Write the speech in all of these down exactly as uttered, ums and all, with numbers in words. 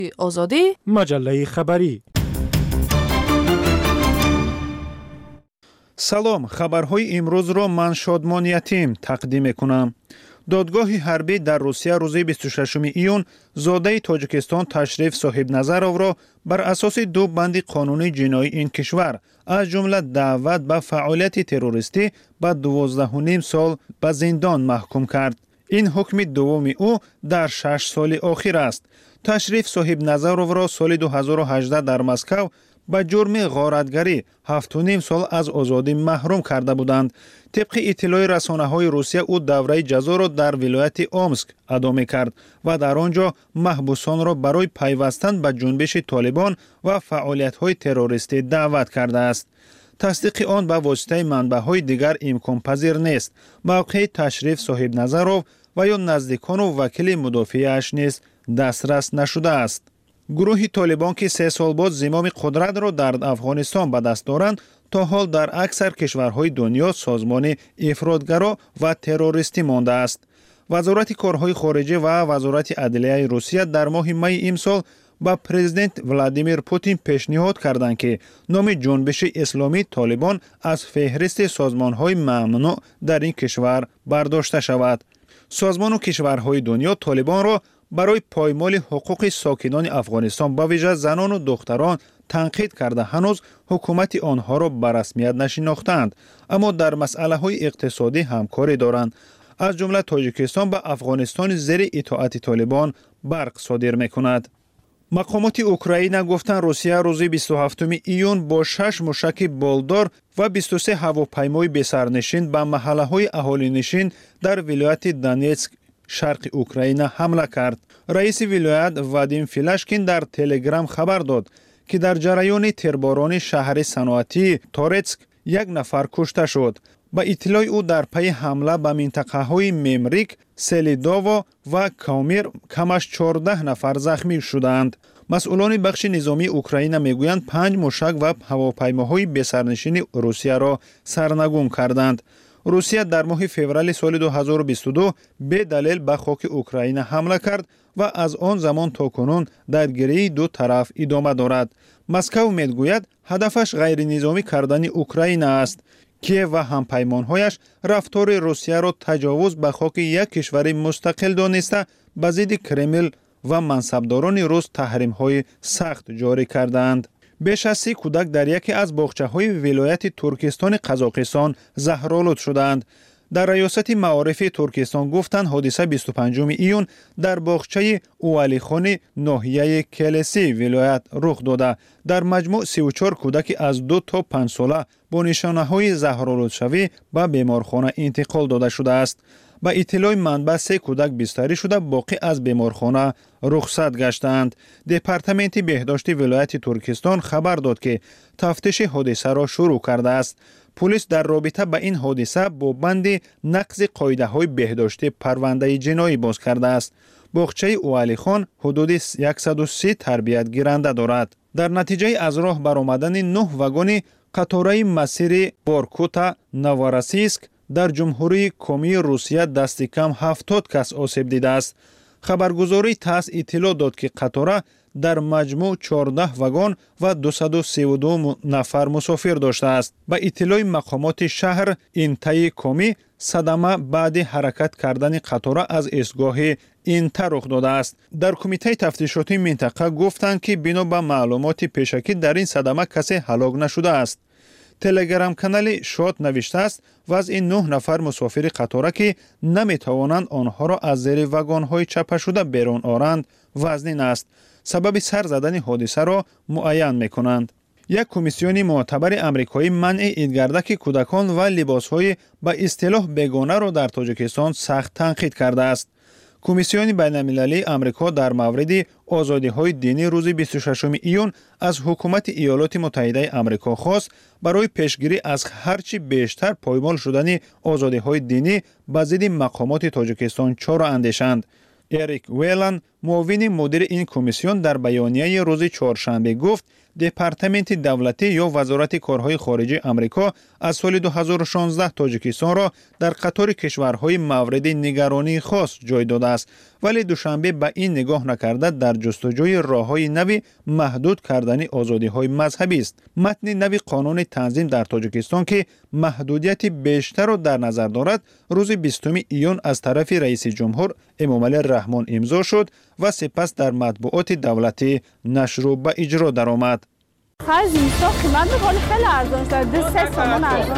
آزادی مجله خبری. سلام، خبرهای امروز را من شادمان یتیم تقدیم میکنم. دادگاه حربی در روسیه روز بیست و ششم ایون زاده تاجیکستان تشریف صاحب نظرов را بر اساس دو بند قانون جنایی این کشور از جمله دعوت به فعالیت تروریستی به دوازده و نیم سال به زندان محکوم کرد. این حکم دوم او در شش سال آخر است. تشریف صاحب نظرов را سال دو هزار و هجده در مسکو به جرم غارتگری هفت و نیم سال از آزادی محروم کرده بودند. طبق اطلاع رسانه‌های روسیه او دوره جزا را در ولایت اومسک ادا می‌کرد و در آنجا محبوسان را برای پیوستن به جنبش طالبان و فعالیت‌های تروریستی دعوت کرده است. تصدیق آن به واسطه منبع‌های دیگر امکان پذیر نیست. موقع تشریف صاحب نظرov و یا نزدیکان و وکیل مدافعش نیز دسترس نشده است. گروه طالبان که سه سال بعد زمام قدرت را در افغانستان به دست دارند، تا حال در اکثر کشورهای دنیا سازمان افراطگرا و تروریستی مانده است. وزارت کارهای خارجه و وزارت عدلیه روسیه در ماه می امسال با پرزیدنت ولادیمیر پوتین پیشنهاد کردند که نام جنبش اسلامی طالبان از فهرست سازمانهای ممنوع در این کشور برداشته شود. سازمان و کشورهای دنیا طالبان را برای پایمال حقوق ساکنان افغانستان به ویژه زنان و دختران تنقید کرده هنوز حکومت آنها را به رسمیت نشناختند، اما در مسئله های اقتصادی همکاری دارند. از جمله تاجیکستان به افغانستان زیر اطاعت طالبان برق صادر میکند. مقامات اوکراین گفتند روسیه روز بیست و هفتم ایون با شش موشک بالدار و بیست و سه هواپیمای بسرنشین به محله های اهالی نشین در ولایت دونتسک شرق اوکراین حمله کرد. رئیس ولایت وادیم فیلاشکین در تلگرام خبر داد که در جریان تیرباران شهر صنعتی تورتسک یک نفر کشته شد. با اطلاع او در پی حمله به منطقه های ممریک، سلیداوا و کامیر کمش چهارده نفر زخمی شدند. مسئولان بخش نظامی اوکراین میگویند پنج موشک و هواپیماهای بسرنشین روسیه را سرنگون کردند. روسیه در ماه فوریه سال دو هزار و بیست و دو به دلیل به خاک اوکراین حمله کرد و از آن زمان تا کنون درگیری دو طرف ادامه دارد. مسکو میگوید هدفش غیر نظامی کردن اوکراین است. کیف و همپیمانهایش رفتار روسیه را تجاوز به خاک یک کشور مستقل دانسته به ضد کرمل و منصبداران روس تحریم‌های سخت جاری کردند. بیش از سی کودک در یکی از باغچه‌های ولایت ترکستان قزاقستان زهرآلود شدند. در ریاست معارف ترکستان گفتند حادثه بیست و پنجم ایون در باغچه اولیخان ناحیه کلسی ولایت رخ داده. در مجموع سی و چهار کودک از دو تا پنج ساله با نشانه‌های زهرآلود شوی به بیمارخانه انتقال داده شده است. با اطلاع منبع سه کودک بستری شده، باقی از بیمارخانه رخصت گشتند. دپارتمنت بهداشت ولایت ترکستان خبر داد که تفتیش حادثه را شروع کرده است. پلیس در رابطه با این حادثه با بند نقض قاعده‌های بهداشتی پرونده جنایی باز کرده است. باغچه اولیخان حدود صد و سی تربیت گیرنده دارد. در نتیجه از راه برآمدن نه واگن قطاره مسیر بارکوتا نواراسیسک در جمهوری کومی روسیه دست کم هفتاد کس آسیب دیده است. خبرگزاری تاس اطلاع داد که قطاره در مجموع چهارده واگن و دویست و سی و دو نفر مسافر داشته است. با اطلاع مقامات شهر اینتای کومی صدمه بعد حرکت کردن قطاره از ایستگاه اینتا رخ داده است. در کمیته تفتیشاتی منطقه گفتند که بنا به معلومات پیشکی در این صدمه کسی هلاک نشده است. تلگرام کانال شاد نوشته است وضع نه نفر مسافر قطاره که نمیتوانند آنها را از زیر واگن‌های چپه شده بیرون آورند وزنین است. سبب سر زدن حادثه را معین میکنند. یک کمیسیون معتبر آمریکایی منع ایدگردک کودکان و لباس‌های به اصطلاح بیگانه را در تاجیکستان سخت تنقید کرده است. کمیسیون بین‌المللی آمریکا در مورد آزادی‌های دینی روز بیست و ششم ایون از حکومت ایالات متحده آمریکا خواست برای پیشگیری از هرچی بیشتر پایمال شدن آزادی‌های دینی به ضد مقامات تاجیکستان چاره اندیشند. اریک ویلان معاون مدیر این کمیسیون در بیانیه روز چهارشنبه گفت دپارتمنت دولتی یا وزارت کارهای خارجه آمریکا از سال دو هزار و شانزده تاجیکستان را در قطار کشورهای مورد نگرانی خاص جای داده است ولی دوشنبه به این نگاه نکرده در جستجوی راه‌های نوی محدود کردن آزادی‌های مذهبی است. متن نوی قانون تنظیم در تاجیکستان که محدودیت بیشتر را در نظر دارد، روز بیستم ایون از طرف رئیس جمهور امامعلی رحمان امضا شد و سپس در مطبوعات دولتی نشر و به اجرا درآمد. خرج اینستا قیمت میکنه خیلی ارزان شده. دو سه سامان ارزان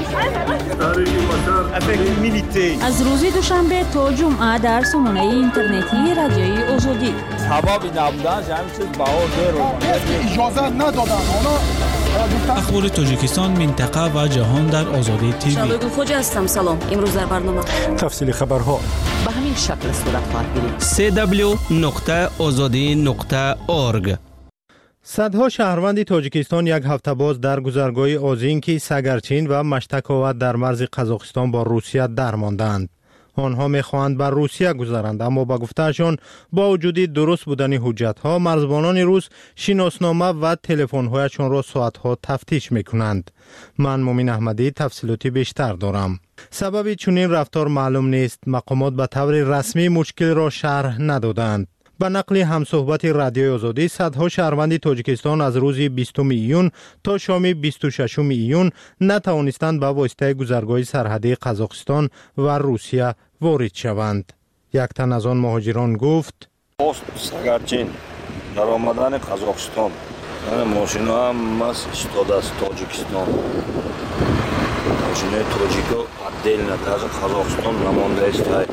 شده. از روز دوشنبه تا جمعه در سامانه اینترنتی رادیوی آزادی. سبب نبودن همین چیز بهار داره. اجازه ندادن اونا. اخبار تاجیکستان، منطقه و جهان در آزادی تیوی. شبگل خوجا هستم. سلام. امروز در برنامه تفصیل خبرها به همین شکل صورت خواهد گرفت. سی دبلیو نقطه آزادی نقطه اورگ. صدها شهروند تاجیکستان یک هفته باز در گذرگاه اوزینکی، سگرچین و مشتکاوت در مرز قزاقستان با روسیه درماندند. آنها می‌خواهند بر روسیه گذرند، اما با گفتهشان با وجود درست بودن حجت‌ها، مرزبانان روس شناسنامه و تلفن‌هایشان را ساعت‌ها تفتیش می‌کنند. من مومن احمدی تفصیلاتی بیشتر دارم. سبب چنین رفتار معلوم نیست. مقامات به طور رسمی مشکل را شرح ندادند. به نقل همصحبت رادیوی آزادی، صدها شهروند تاجیکستان از روز بیستم ایون تا شام بیست و ششم ایون نتوانستند به واسطه گذرگاه سرحدی قزاقستان و روسیه وارد شوند. یک تن از آن مهاجران گفت: سگرچین در آمدن قزاقستان ماشین هم ماست استاده است تاجیکستان. ماشین تاجیکا عدل نداره از قزاقستان نمانده است.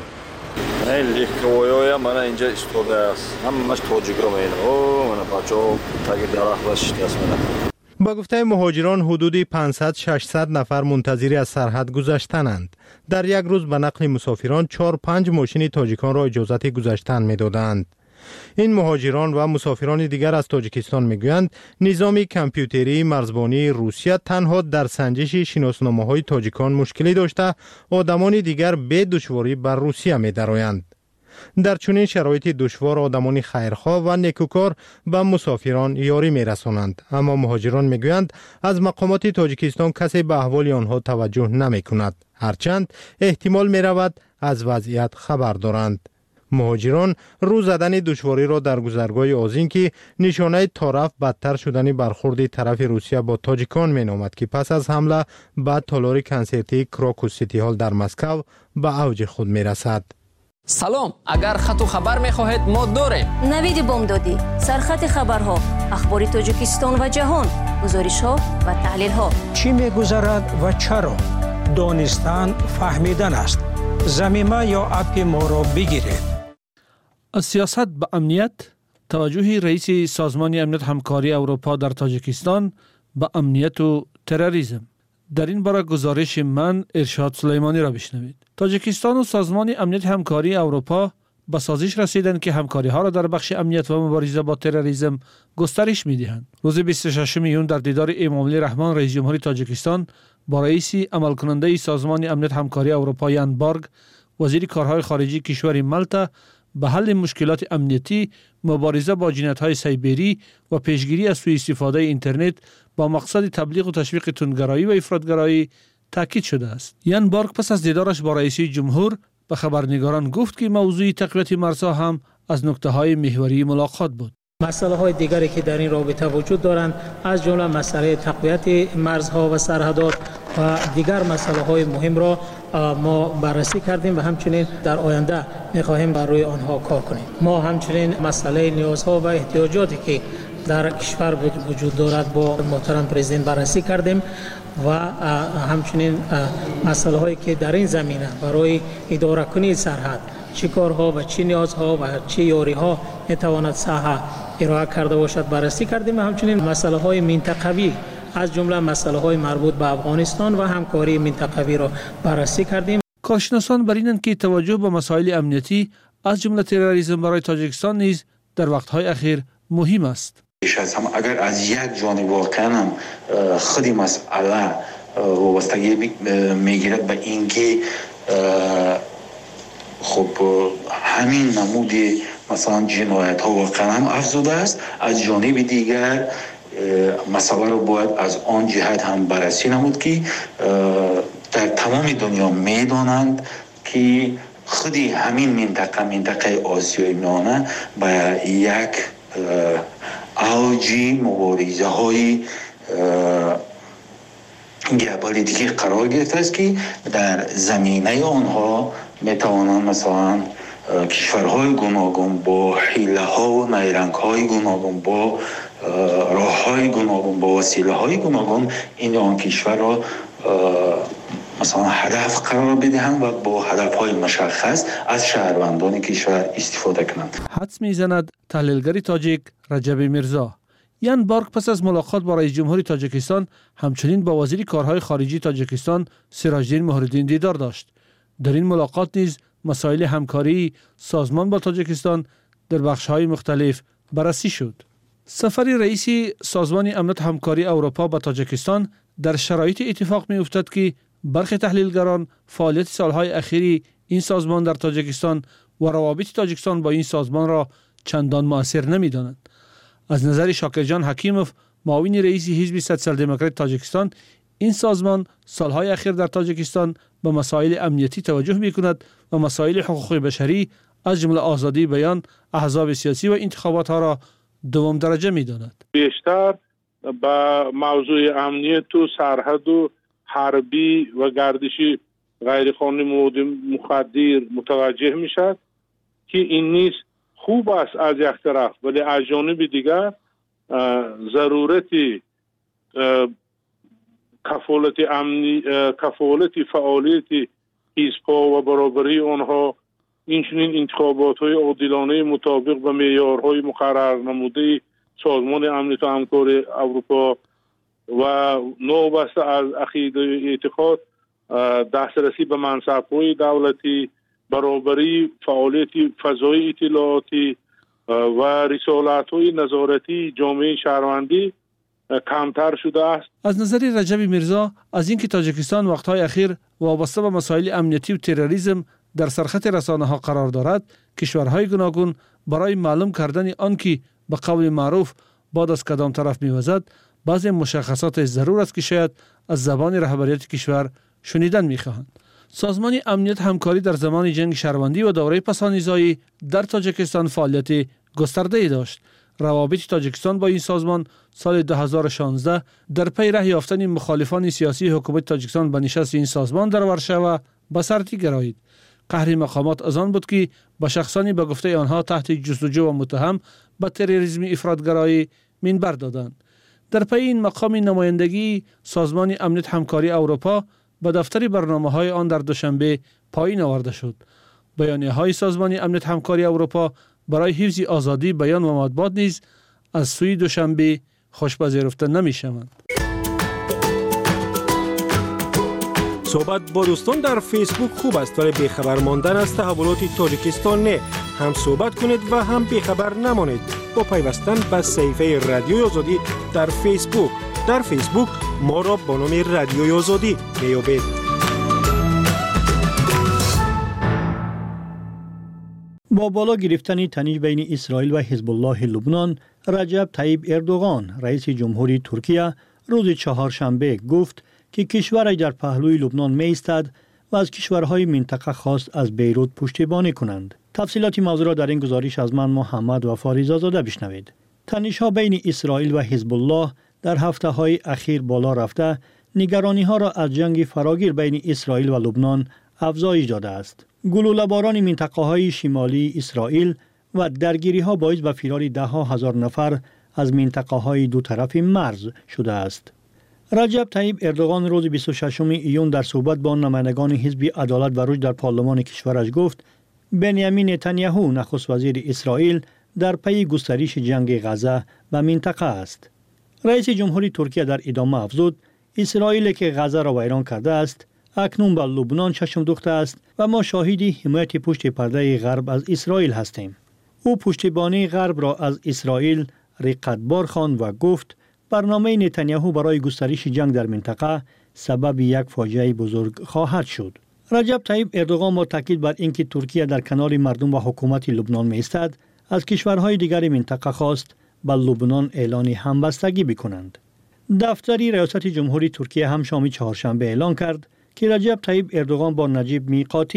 این لیکویای من اینجا استاده است. همش تاجیکا میاد. او من بچه‌ها تاگ درخت باشید است من. با گفته مهاجران حدود پانصد ششصد نفر منتظر از سرحد گذشتند. در یک روز به نقل مسافران چهار پنج ماشین تاجیکان را اجازت گذشتن میدادند. این مهاجران و مسافران دیگر از تاجیکستان میگویند نظام کامپیوتری مرزبانی روسیه تنها در سنجش شناسنامه‌های تاجیکان مشکلی داشته، آدمان دیگر به دشواری بر روسیه می‌درآیند. در چنین شرایط دشوار آدمان خیرخواه و نیکوکار به مسافران یاری می‌رسانند، اما مهاجران میگویند از مقامات تاجیکستان کسی به احوال آنها توجه نمی‌کند، هرچند احتمال می‌رود از وضعیت خبر دارند. مهاجران رو زدن دشواری را در گذرگاه اوزینکی نشانه طرف بدتر شدن برخورد طرف روسیه با تاجیکان مینامد که پس از حمله به تالار کنسرتی کراکوس سیتی هال در مسکو به اوج خود میرسد. سلام، اگر خط و خبر میخواهید ما داریم. نوید بامدادی، سرخط خبرها، اخبار تاجیکستان و جهان، گزارش ها و تحلیل ها. چی میگذرد و چرا؟ دانستن فهمیدن است. زمینه یا اپ ما را بگیرید. از سیاست به امنیت، توجه رئیس سازمان امنیت همکاری اروپا در تاجیکستان به امنیت و تروریسم. در این باره گزارش من ارشاد سلیمانی را بشنوید. تاجیکستان و سازمان امنیت همکاری اروپا به سازش رسیدند که همکاری ها را در بخش امنیت و مبارزه با تروریسم گسترش می‌دهند. روز بیست و ششم ایون در دیدار امامعلی رحمان رئیس جمهوری تاجیکستان با رئیس عمل کننده سازمان امنیت همکاری اروپا یان بارگ، وزیر کارهای خارجی کشور مالتا، به حل مشکلات امنیتی، مبارزه با جنایت‌های سایبری و پیشگیری از سوء استفاده اینترنت با مقصد تبلیغ و تشویق تندگرایی و افراطگرایی تاکید شده است. یان بارگ پس از دیدارش با رئیس جمهور به خبرنگاران گفت که موضوع تقویت مرزها هم از نکته‌های محوری ملاقات بود. مسئله های دیگری که در این رابطه وجود دارند از جمله مسئله تقویت مرزها و سرحدات و دیگر مسئله های مهم را ما بررسی کردیم و همچنین در آینده می‌خواهیم بر روی آنها کار کنیم. ما همچنین مسئله نیازها و احتیاجاتی که در کشور وجود دارد با محترم پرزیدنت بررسی کردیم و همچنین مسئله هایی که در این زمینه برای اداره کنی سرحد چه کارها و چه نیازها و چه یاریها میتواند ساحه ارائه کرده باشد بررسی کردیم و همچنین مسئله های منطقوی از جمله مسئله های مربوط به افغانستان و همکاری منطقوی را بررسی کردیم. کارشناسان بر اینند که توجه به مسائل امنیتی از جمله تروریسم برای تاجیکستان نیز در وقت‌های اخیر مهم است. هم اگر از یک جانب واقعا هم خودی مسئله وابستگی میگیرد به اینکه خب همین نمود مثلا جنایت ها واقعا هم افزوده است، از جانب دیگر مسئله رو باید از آن جهت هم بررسی نمود که در تمام دنیا میدانند که خودی همین منطقه منطقه آسیای میانه به یک اوجی مبارزه های گئوپلیتیکی قرار گرفته است که در زمینه آنها میتوانند مثلا کشورهای گوناگون با حیله ها و نیرنگ های گوناگون با راه های گوناگون با وسیله های گوناگون این آن کشور را مثلا هدف قرار بدهند و با هدف های مشخص از شهروندان کشور استفاده کنند. حدس میزند تحلیلگر تاجیک رجب میرزا. یان بارک پس از ملاقات با رئیس جمهوری تاجیکستان همچنین با وزیر کارهای خارجی تاجیکستان سراجدین مهرالدین دیدار داشت. در این ملاقات نیز مسائل همکاری سازمان با تاجیکستان در بخش‌های مختلف بررسی شد. سفر رئیس سازمان امنیت همکاری اروپا به تاجیکستان در شرایط اتفاق می‌افتد که برخی تحلیلگران فعالیت سالهای اخیری این سازمان در تاجیکستان و روابط تاجیکستان با این سازمان را چندان مؤثر نمی‌دانند. از نظر شاکرجان حکیموف، معاون رئیس حزب سوسیال دموکرات تاجیکستان، این سازمان سالهای اخیر در تاجیکستان به مسائل امنیتی توجه می‌کند و مسائل حقوق بشری از جمله آزادی بیان، احزاب سیاسی و انتخابات ها را دوم درجه می‌داند. بیشتر به موضوع امنیت و سرحد و حربی و گردشی غیرقانونی مواد مخدر متوجه می‌شد که این نیز خوب است از یک طرف، ولی از جانب دیگر ضرورت کفالت امنی کفالت فعالیت حزب‌ها و برابری آنها، اینچنین انتخابات‌های عادلانه مطابق به معیارهای مقرر نموده سازمان امنیت و همکاری اروپا و نوبسته از عقیده اعتقاد دسترسی به منصب‌های دولتی، برابری فعالیت فضای اطلاعاتی و رسالت‌های نظارتی جامعه شهروندی کمتر شده است. از نظر رجب میرزا، از اینکه تاجیکستان وقت‌های اخیر وابسته به مسائل امنیتی و تروریسم در سرخط رسانه‌ها قرار دارد، کشورهای گوناگون برای معلوم کردن آنکه به قول معروف باد از کدام طرف می‌وزد، بعضی مشخصات ضرور است که شاید از زبان رهبریت کشور شنیدن می‌خواهند. سازمان امنیت همکاری در زمان جنگ شهروندی و دوره پسانیزایی در تاجیکستان فعالیت گسترده‌ای داشت. روابط تاجیکستان با این سازمان سال دو هزار و شانزده در پی ره یافتن مخالفان سیاسی حکومت تاجیکستان به نشست این سازمان در ورشوا به سرتی گرایید. قهر مقامات از آن بود که به شخصانی به گفته آنها تحت جستجو و متهم به تروریسم افراطگرایی منبر دادند. در پی این مقام نمایندگی سازمان امنیت همکاری اروپا به دفتر برنامه‌های آن در دوشنبه پایین آورده شد. بیانیه‌های سازمان امنیت همکاری اروپا برای حفظ آزادی بیان و مطبوعات نیز از سوی دوشنبه خوشپذیرفته نمی‌شوند. صحبت با دوستان در فیسبوک خوب است، ولی بیخبر ماندن از تحولات تاجیکستان نه. هم صحبت کنید و هم بیخبر نمانید با پیوستن به صفحه رادیوی آزادی در فیسبوک. در فیسبوک ما را با نام رادیوی آزادی میابید. با بالا گرفتن تنش بین اسرائیل و حزب الله لبنان، رجب طیب اردوغان رئیس جمهوری ترکیه روز چهارشنبه گفت که کشورش در پهلوی لبنان می ایستد و از کشورهای منطقه خواست از بیروت پشتیبانی کنند. تفصیلات موضوع را در این گزارش از من محمد و فاریزا زاده بشنوید. تنش‌ها بین اسرائیل و حزب الله در هفته‌های اخیر بالا رفته، نگرانی‌ها را از جنگ فراگیر بین اسرائیل و لبنان افزایش داده است. گلوله‌باران منطقه‌های شمالی اسرائیل و درگیری‌ها باعث به فرار ده‌ها هزار نفر از منطقه‌های دو طرف مرز شده است. رجب طیب اردوغان روز بیست و ششم ایون در صحبت با نمایندگان حزب عدالت و رشد در پارلمان کشورش گفت بنیامین نتانیاهو نخست وزیر اسرائیل در پی گسترش جنگ غزه به منطقه است. رئیس جمهوری ترکیه در ادامه افزود اسرائیل که غزه را ویران کرده است اکنون به لبنان چشم دوخته است و ما شاهد حمایت پشت پرده غرب از اسرائیل هستیم. او پشتیبانی غرب را از اسرائیل رقتبار خواند و گفت برنامه نتانیاهو برای گسترش جنگ در منطقه سبب یک فاجعه بزرگ خواهد شد. رجب طیب اردوغان با تاکید بر اینکه ترکیه در کنار مردم و حکومت لبنان می‌ایستد، از کشورهای دیگر منطقه خواست به لبنان اعلان همبستگی بکنند. دفتر ریاست جمهوری ترکیه هم شام چهارشنبه اعلان کرد که رجب طیب اردوغان با نجیب میقاتی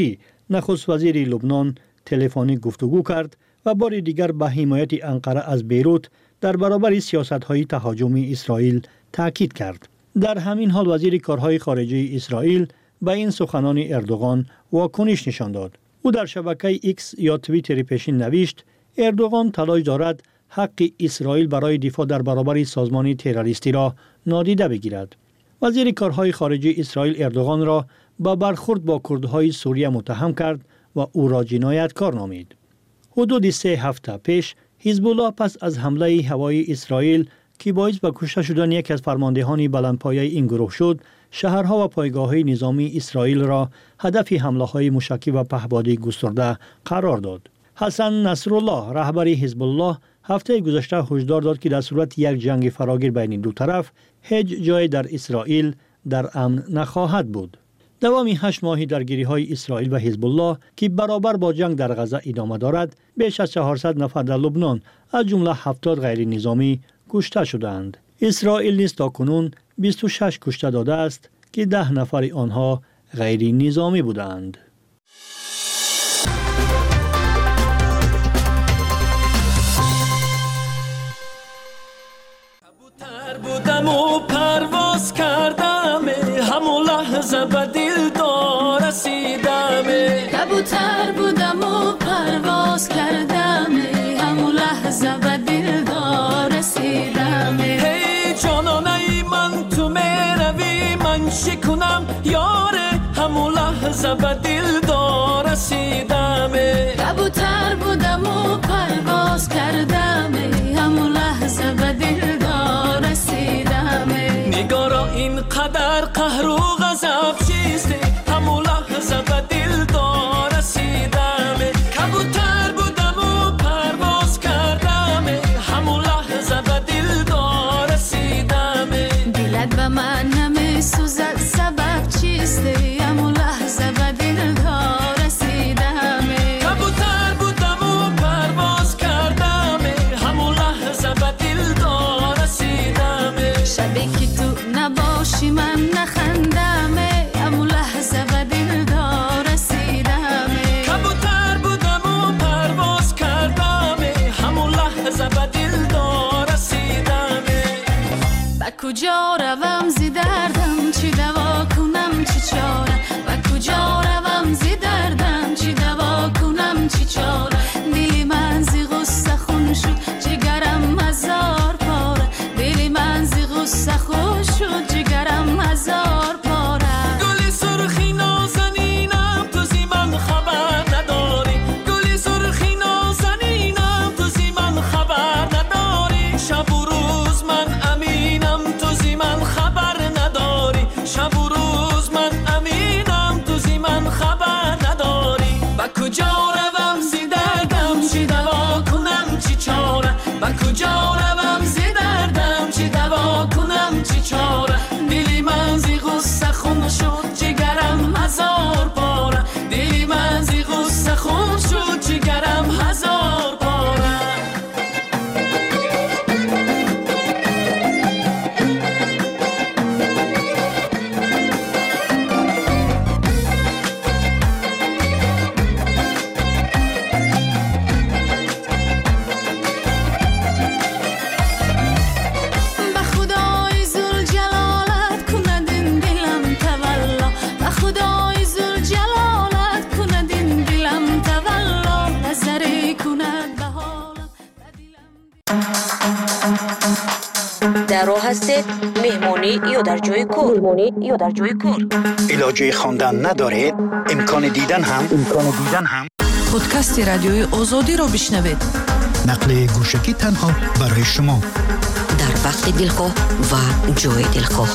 نخست وزیر لبنان تلفنی گفتگو کرد و بار دیگر به حمایت انقره از بیروت در برابر سیاست‌های تهاجمی اسرائیل تاکید کرد. در همین حال وزیر کارهای خارجه اسرائیل به این سخنان اردوغان واکنش نشان داد. او در شبکه ایکس یا توییتر پیشین نوشت: اردوغان تلاش دارد حق اسرائیل برای دفاع در برابر سازمان تروریستی را نادیده بگیرد. وزیر کارهای خارجه اسرائیل اردوغان را با برخورد با کردهای سوریه متهم کرد و او را جنایتکار نامید. حدود سه هفته پیش حزب الله پس از حمله هوایی اسرائیل که باعث به کشته شدن یکی از فرماندهان بلندپایه این گروه شد، شهرها و پایگاه‌های نظامی اسرائیل را هدف حمله‌های موشکی و پهپادی گسترده قرار داد. حسن نصرالله رهبر حزب الله هفته گذشته هشدار داد که در صورت یک جنگ فراگیر بین دو طرف هیچ جای در اسرائیل در امن نخواهد بود. دوام هشت ماهی درگیری‌های اسرائیل و حزب الله که برابر با جنگ در غزه ادامه دارد، بیش از چهارصد نفر در لبنان از جمله هفتاد غیر نظامی کشته شدند. اسرائیل نیز تاکنون بیست و شش کشته داده است که ده نفر آنها غیر نظامی بودند. بودم و پرواز کردم، همون لحظه به دلدار رسیدم. کبوتر بودم و پرواز کردم، همون لحظه به دلدار رسیدم. هی جانانه من تو میروی من شکنم یاره، همون لحظه به دلدار رسیدم. کبوتر بودم و پرواز کردم، همون لحظه به دلدار رسیدم. نگارا اینقدر قهر و غضب چیسته، همون لحظه به دلدار رسیدم. کبوتر بودم و پرواز کردم، همون لحظه به دلدار رسیدم. دلت به من نمیسوزد سبب چیسته، همون لحظه به دلدار رسیدم. کبوتر بودم و پرواز کردم، همون لحظه به دلدار رسیدم. شبی که تو نباشی من نخندم، همون لحظه به دلدار رسیدم. کبوتر بودم و پرواز کردم، همون لحظه به دلدار رسیدم. با کجا روم زی دردم چی دوا کنم چی چاره، با کجا روم زی دردم چی دوا کنم چی چاره. دلی من زی غصه خون شد جگرم هزار پاره، دلی من زی غصه خون شد جگرم هزار پاره. گلی سرخی نازنینم تو زی من خبر نداری، گلی سرخی نازنینم تو زی من خبر نداری. شب و روز من امینم تو زی من خبر نداری، شب و روز من امینم تو زی من خبر نداری. با کجا روم زی دردم چی دوا کنم چی چاره، با کجا روم زی دردم چی دوا کنم چی چاره. دلی من زی غصه خون شد جگرم هزار پاره، دلی من زی غصه خون شد جگرم هزار پاره. در راه هستید مهمونی یا در جای کار، مهمونی یا در جای کار. علاجه خواندن ندارید؟ امکان دیدن هم امکان دیدن هم پادکست رادیوی آزادی را بشنوید. نقل گوشکی تنها برای شما در وقت دلخواه و جای دلخواه.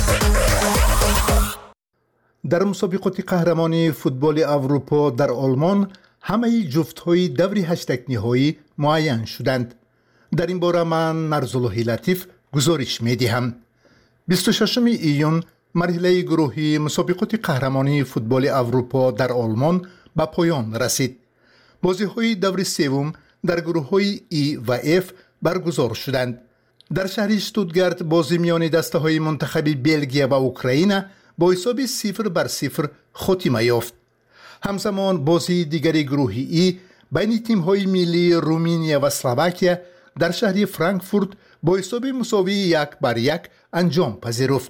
در مسابقات قهرمانی فوتبال اروپا در آلمان همه جفت‌های دور هشتگ نهایی معین شدند. در این باره من مرزالله لطیف گزارش می‌دهم. بیست و ششم ایون مرحله گروهی مسابقات قهرمانی فوتبال اروپا در آلمان به پایان رسید. بازی‌های دور سوم در گروه‌های ای و اف برگزار شدند. در شهر اشتوتگارت بازی میان دسته‌های منتخب بلژیک و اوکراین با حساب صفر بر صفر خاتمه یافت. همزمان بازی دیگری گروهی ای بین تیم‌های ملی رومانیا و اسلواکیا در شهر فرانکفورت با حساب مساوی یک بر یک انجام پذیرفت.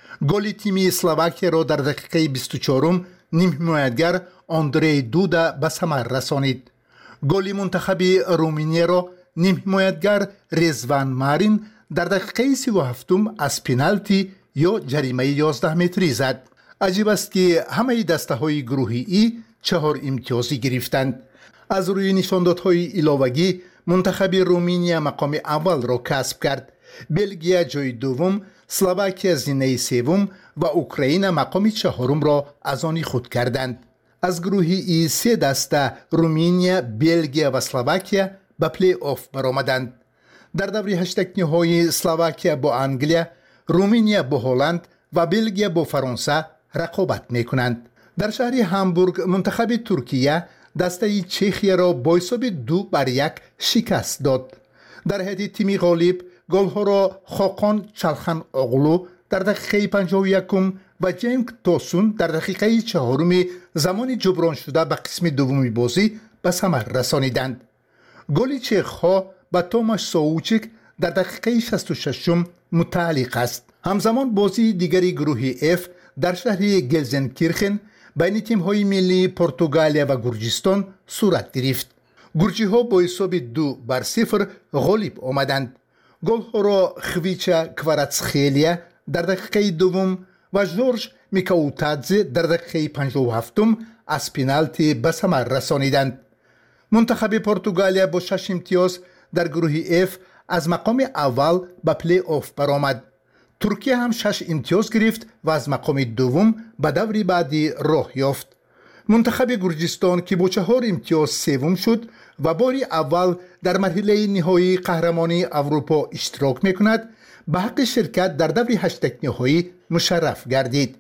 گل تیم اسلواکیا را در دقیقه بیست و چهار نیم حمایتگر آندری دودا به ثمر رسانید. گل منتخب رومانیا را نیم حمایتگر رضوان مارین در دقیقه سی و هفت از پنالتی یا جریمه یازده متری زد. عجیب است که همه دسته های گروهی ای چهار امتیازی گرفتند. از روی نشاندادهای علاوگی منتخب رومانیا مقام اول را کسب کرد. بلژیک جای دوم، اسلواکیا زینه سوم و اوکراین مقام چهارم را از آن خود کردند. از گروهی ای سه دسته رومانیا، بلژیک و اسلواکیا به پلی آف برآمدند. در دور هشتگ‌نهایی اسلواکیا با انگلیا، رومانیا با هلند و بلژیک با فرانسه رقابت می‌کنند. در شهر هامبورگ منتخب ترکیه دسته چخیا را با حساب دو بر یک شکست داد. در هیئت تیم غالب گل‌ها را خاقان چلخان اغلو در دقیقه پنجاه و یکم و جنگ توسون در دقیقه چهارم زمان جبران شده به قسم دوم بازی به ثمر رسانیدند. گل چخ‌ها با توماش ساوچیک در دقیقه شصت و شش متعلق است. همزمان بازی دیگری گروه اف در شهر گلزنکیرخن بین تیم‌های ملی پرتغالیا و گرجستان صورت گرفت. گرجی‌ها با حساب دو بر صفر غالب آمدند. گل‌ها را خویچا کواراتسخیلیا در دقیقه دوم و جورج میکاوتادزه در دقیقه پنجاه و هفت از پنالتی به ثمر رسانیدند. منتخب پرتغالیا با شش امتیاز در گروه اف از مقام اول به پلی آف برآمد. ترکیه هم شش امتیاز گرفت و از مقام دوم به دور بعدی راه یافت. منتخب گرجستان که با چهار امتیاز سوم شد و باری اول در مرحله نهایی قهرمانی اروپا اشتراک میکند، به حق شرکت در دور هشتگ‌نهایی مشرف گردید.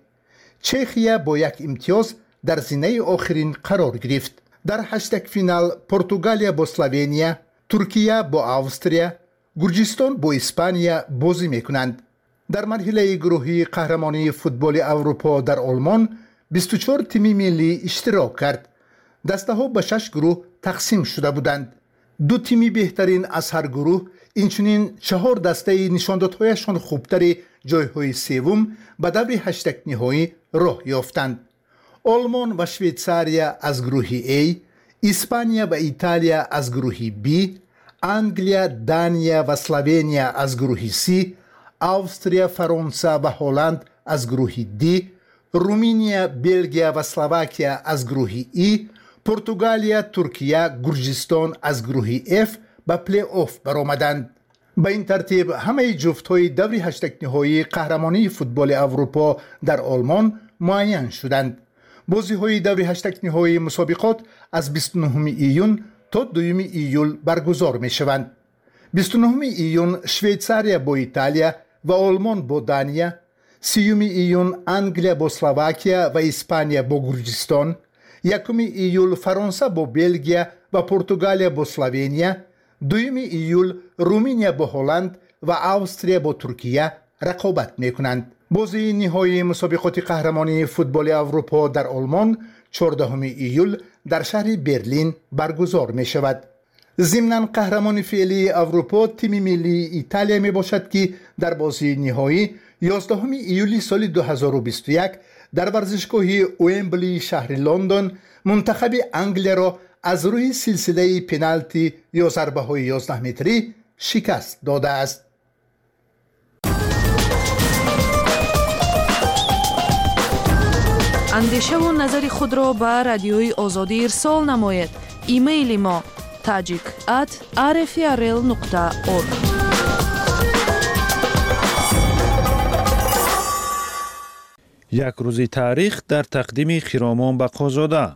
چخیا با یک امتیاز در زینه آخرین قرار گرفت. در هشتگ فینال پرتغالیا با اسلوونیا، ترکیه با استریا، گرجستان با اسپانیا بازی میکنند. در مرحله گروهی قهرمانی فوتبال اروپا در آلمان بیست و چهار تیم ملی اشتراک کرد. دسته ها به شش گروه تقسیم شده بودند. دو تیمی بهترین از هر گروه، اینچنین چهار دسته نشاندادهایشان خوبتر جایهای سوم به دور هشتگ نهایی راه یافتند. آلمان و شویتزاریا از گروه A، اسپانیا و ایتالیا از گروه B، انگلیا، دانیا و اسلوونیا از گروه C، استریا، فرانسه و هلند از گروه D، رومانیا، بلژیک و اسلواکیا از گروه E، پرتغالیا، ترکیه، گرجستان از گروه F به پلی آف برآمدند. به این ترتیب همه جفت‌های دور هشتگ نهایی قهرمانی فوتبال اروپا در آلمان معین شدند. بازی‌های دور هشتگ نهایی مسابقات از بیست و نه ایون تا دوم ایول برگزار می‌شوند. بیست و نه ایون شویتزاریا با ایتالیا و آلمان با دانیا، سیوم ایون انگلیا با اسلواکیا و اسپانیا با گرجستان، یکم ایول فرانسه با بلژیک و پرتغالیا با اسلوونیا، دوم ایول رومانیا با هلند و استریا با ترکیه رقابت میکنند. بازی نهایی مسابقات قهرمانی فوتبال اروپا در آلمان چهاردهم ایول در شهر برلین برگزار می شود. ضمناً قهرمان فعلی اروپا تیم ملی ایتالیا می باشد که در بازی نهایی یازدهم ایولی سال دو هزار و بیست و یک در ورزشگاه ومبلی شهر لندن منتخب انگلیا را از روی سلسله پنالتی یا ضربه های یازده متری شکست داده است. اندیشه و نظر خود را به رادیوی آزادی ارسال نماید. ایمیل ما tajik at r f r l nokta org. یک روز تاریخ در تقدیم خرامان بقازاده.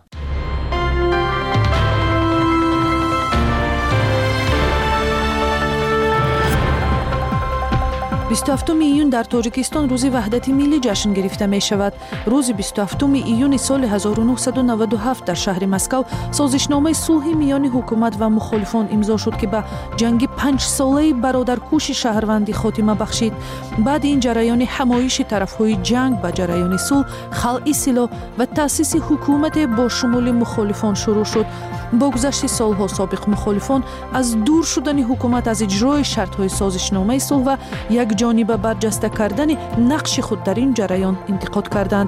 بیست و هفتم ایون در تاجیکستان روز وحدت ملی جشن گرفته می شود. روز بیست و هفتم ایون سال هزار و نهصد و نود و هفت در شهر مسکو سازشنامه صلح میان حکومت و مخالفان امضا شد که به جنگ پنج ساله برادرکوش شهروندی خاتمه بخشید. بعد این جریان حمایش طرفهای جنگ به جریان صلح، خلع سلاح و تأسیس حکومت با شمول مخالفان شروع شد. با گذشت سالها سابق مخالفان از دور شدن حکومت از اجرای شرط‌های سازشنامه صلح و یک جانبه برجسته کردن نقش خود در این جریان انتقاد کردند.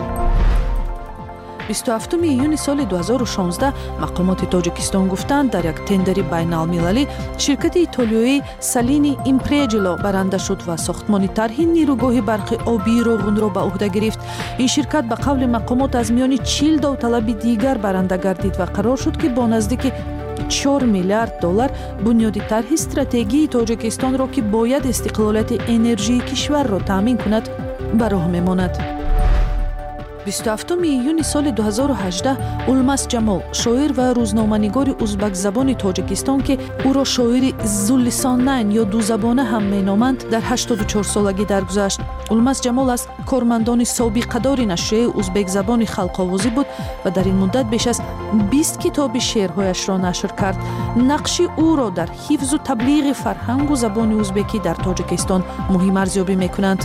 بیست و هفتم ایون سال دو هزار و شانزده مقامات تاجیکستان گفتند در یک تندر بین‌المللی شرکت ایتالیایی سالینی ایمپریجلو برنده شد و ساختمان طرح نیروگاه برق آبی روغن را به عهده گرفت. این شرکت به قول مقامات از میان چهل داوطلب دیگر برنده گردید و قرار شد که با نزدیک چهار میلیارد دلار بنیاد طرح استراتژی تاجیکستان را که باید استقلالیت انرژی کشور را تامین کند به راه میماند. بیست و هفتم ایون سال دو هزار و هجده اولماس جمال شاعر و روزنامه‌نگار ازبک زبان تاجیکستان که او را شاعر زولسانین یا دو زبانه هم مینامند در هشتاد و چهار سالگی درگذشت. اولماس جمال از کارمندان سابقه‌دار نشریه ازبک زبان خلق‌آوازی بود و در این مدت بیش از بیست کتاب شعرهایش را نشر کرد. نقش او را در حفظ و تبلیغ فرهنگ و زبان ازبکی در تاجیکستان مهم ارزیابی می‌کنند.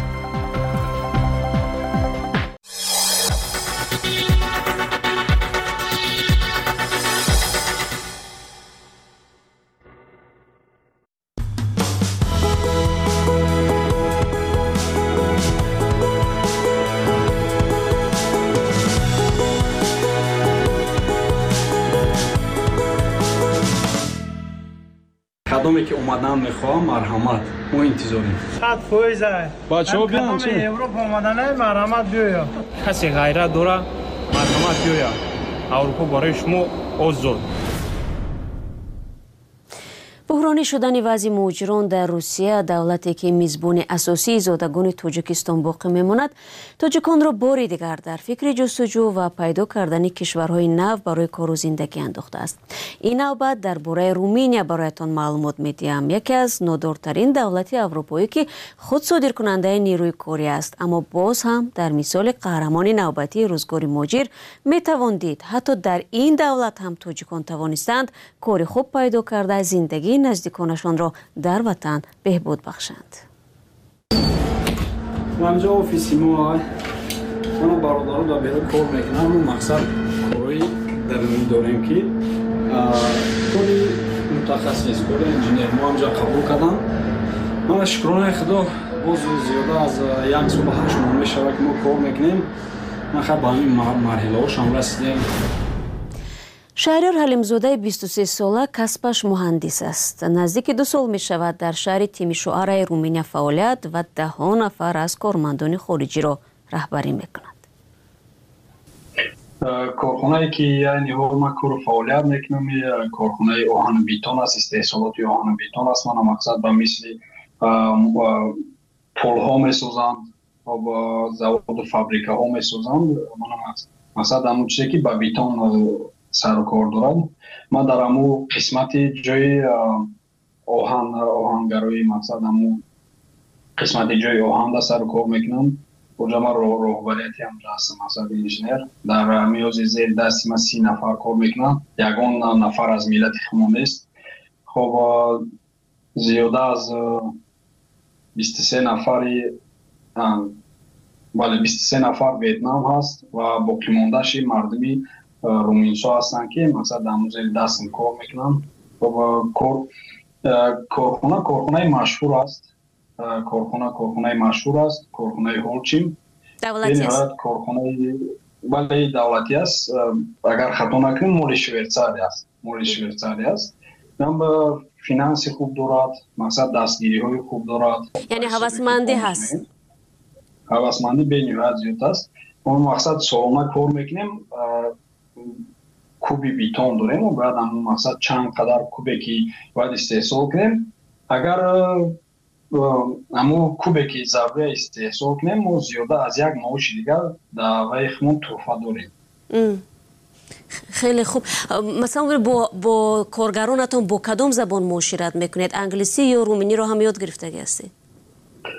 کدومی که اومدن میخوام مرحمت ما انتظاریم. خط فویزه بچه‌ها بیان چی؟ اروپا اومدن مرحمت بیایا. کسی غیرت داره مرحمت بیایا. اروپا برای شما آزاد. بحرانی شدن وضع مهاجران در روسیه، دولتی که میزبان اساسی زادگان تاجیکستان باقی میماند، تاجیکان را باری دیگر در فکر جستجو و پیدا کردن کشورهای نو برای کار و زندگی انداخته است. این نوبت درباره رومینیا برایتان معلومات میدیم. یکی از نادارترین دولت اروپایی که خود صادر کننده نیروی کاری است، اما باز هم در مثال قهرمان نوبتی روزگار مهاجر میتوان دید حتی در این دولت هم تاجیکان توانستند کار خوب پیدا کرده زندگی نزدیکانشان را در وطن بهبود بخشند. منجا آفیسی ما من برادرها در بیرون کار میکنم و مقصد کاری درونی داریم که کاری متخصص کاری انجینیر ما همجا قبول کردم. من شکرانه خدا باز زیاده از یک سال هشت ماه میشود که ما کار میکنیم. من خیلی به این مرحله هاش هم رسیدیم. شهریار حلیمزاده بیست و سه ساله کسبش مهندس است. نزدیک دو سال می شود در شهر تیمیشواره رومینیا فعالیت و ده ها نفر از کارمندان خارجی را رهبری می کند. کارخانه‌ای که یعنی ما کار فعالیت میکنم کارخانه آهن بیتون است، استحصالات آهن بیتون است. من مقصد به مثل پل ها میسازند و با زواد و فابریکه ها میسازند. من مقصد همون چیزی که با بیتون سر و کار دارد. من در همون قسمت جای آهن آهنگرایی مقصد همون قسمت جای آهن در سر و کار میکنم. اونجا من رهبریتی هم هستم مقصد انجینیر. در میازی زیر دستی من سی نفر کار میکنم. یگان نفر از ملت خمانده است. خب زیاده از بیست و سه نفری بله بیست و سه نفر ویتنام هست و باقی مونده‌اش مردمی رومینسا هستن که مقصد در موزه دستم کار میکنم. کارخانه کارخانه مشهور است. کارخانه کارخانه مشهور است. کارخانه هولچیم دولتی است. کارخانه ولی دولتی است. اگر خطا نکنم مال شویتزاری است. مال شویتزاری است. هم فینانس خوب دارد. مقصد دستگیری های خوب دارد. یعنی هوسمندی هست. هوسمندی به نهایت زیاد است. ما مقصد سالانه کار میکنیم. کوبی بیتون داریم و باید همون مقصد چند قدر کوبی که باید استحصال کنیم. اگر همون کوبی که ضربه استحصال کنیم ما زیاده از یک معاش دیگر در ویخمون توفه داریم. خیلی خوب. مثلا با, با کارگرانتون با کدام زبان معاشرت میکنید؟ انگلیسی یا رومینی رو هم یاد گرفته هستید؟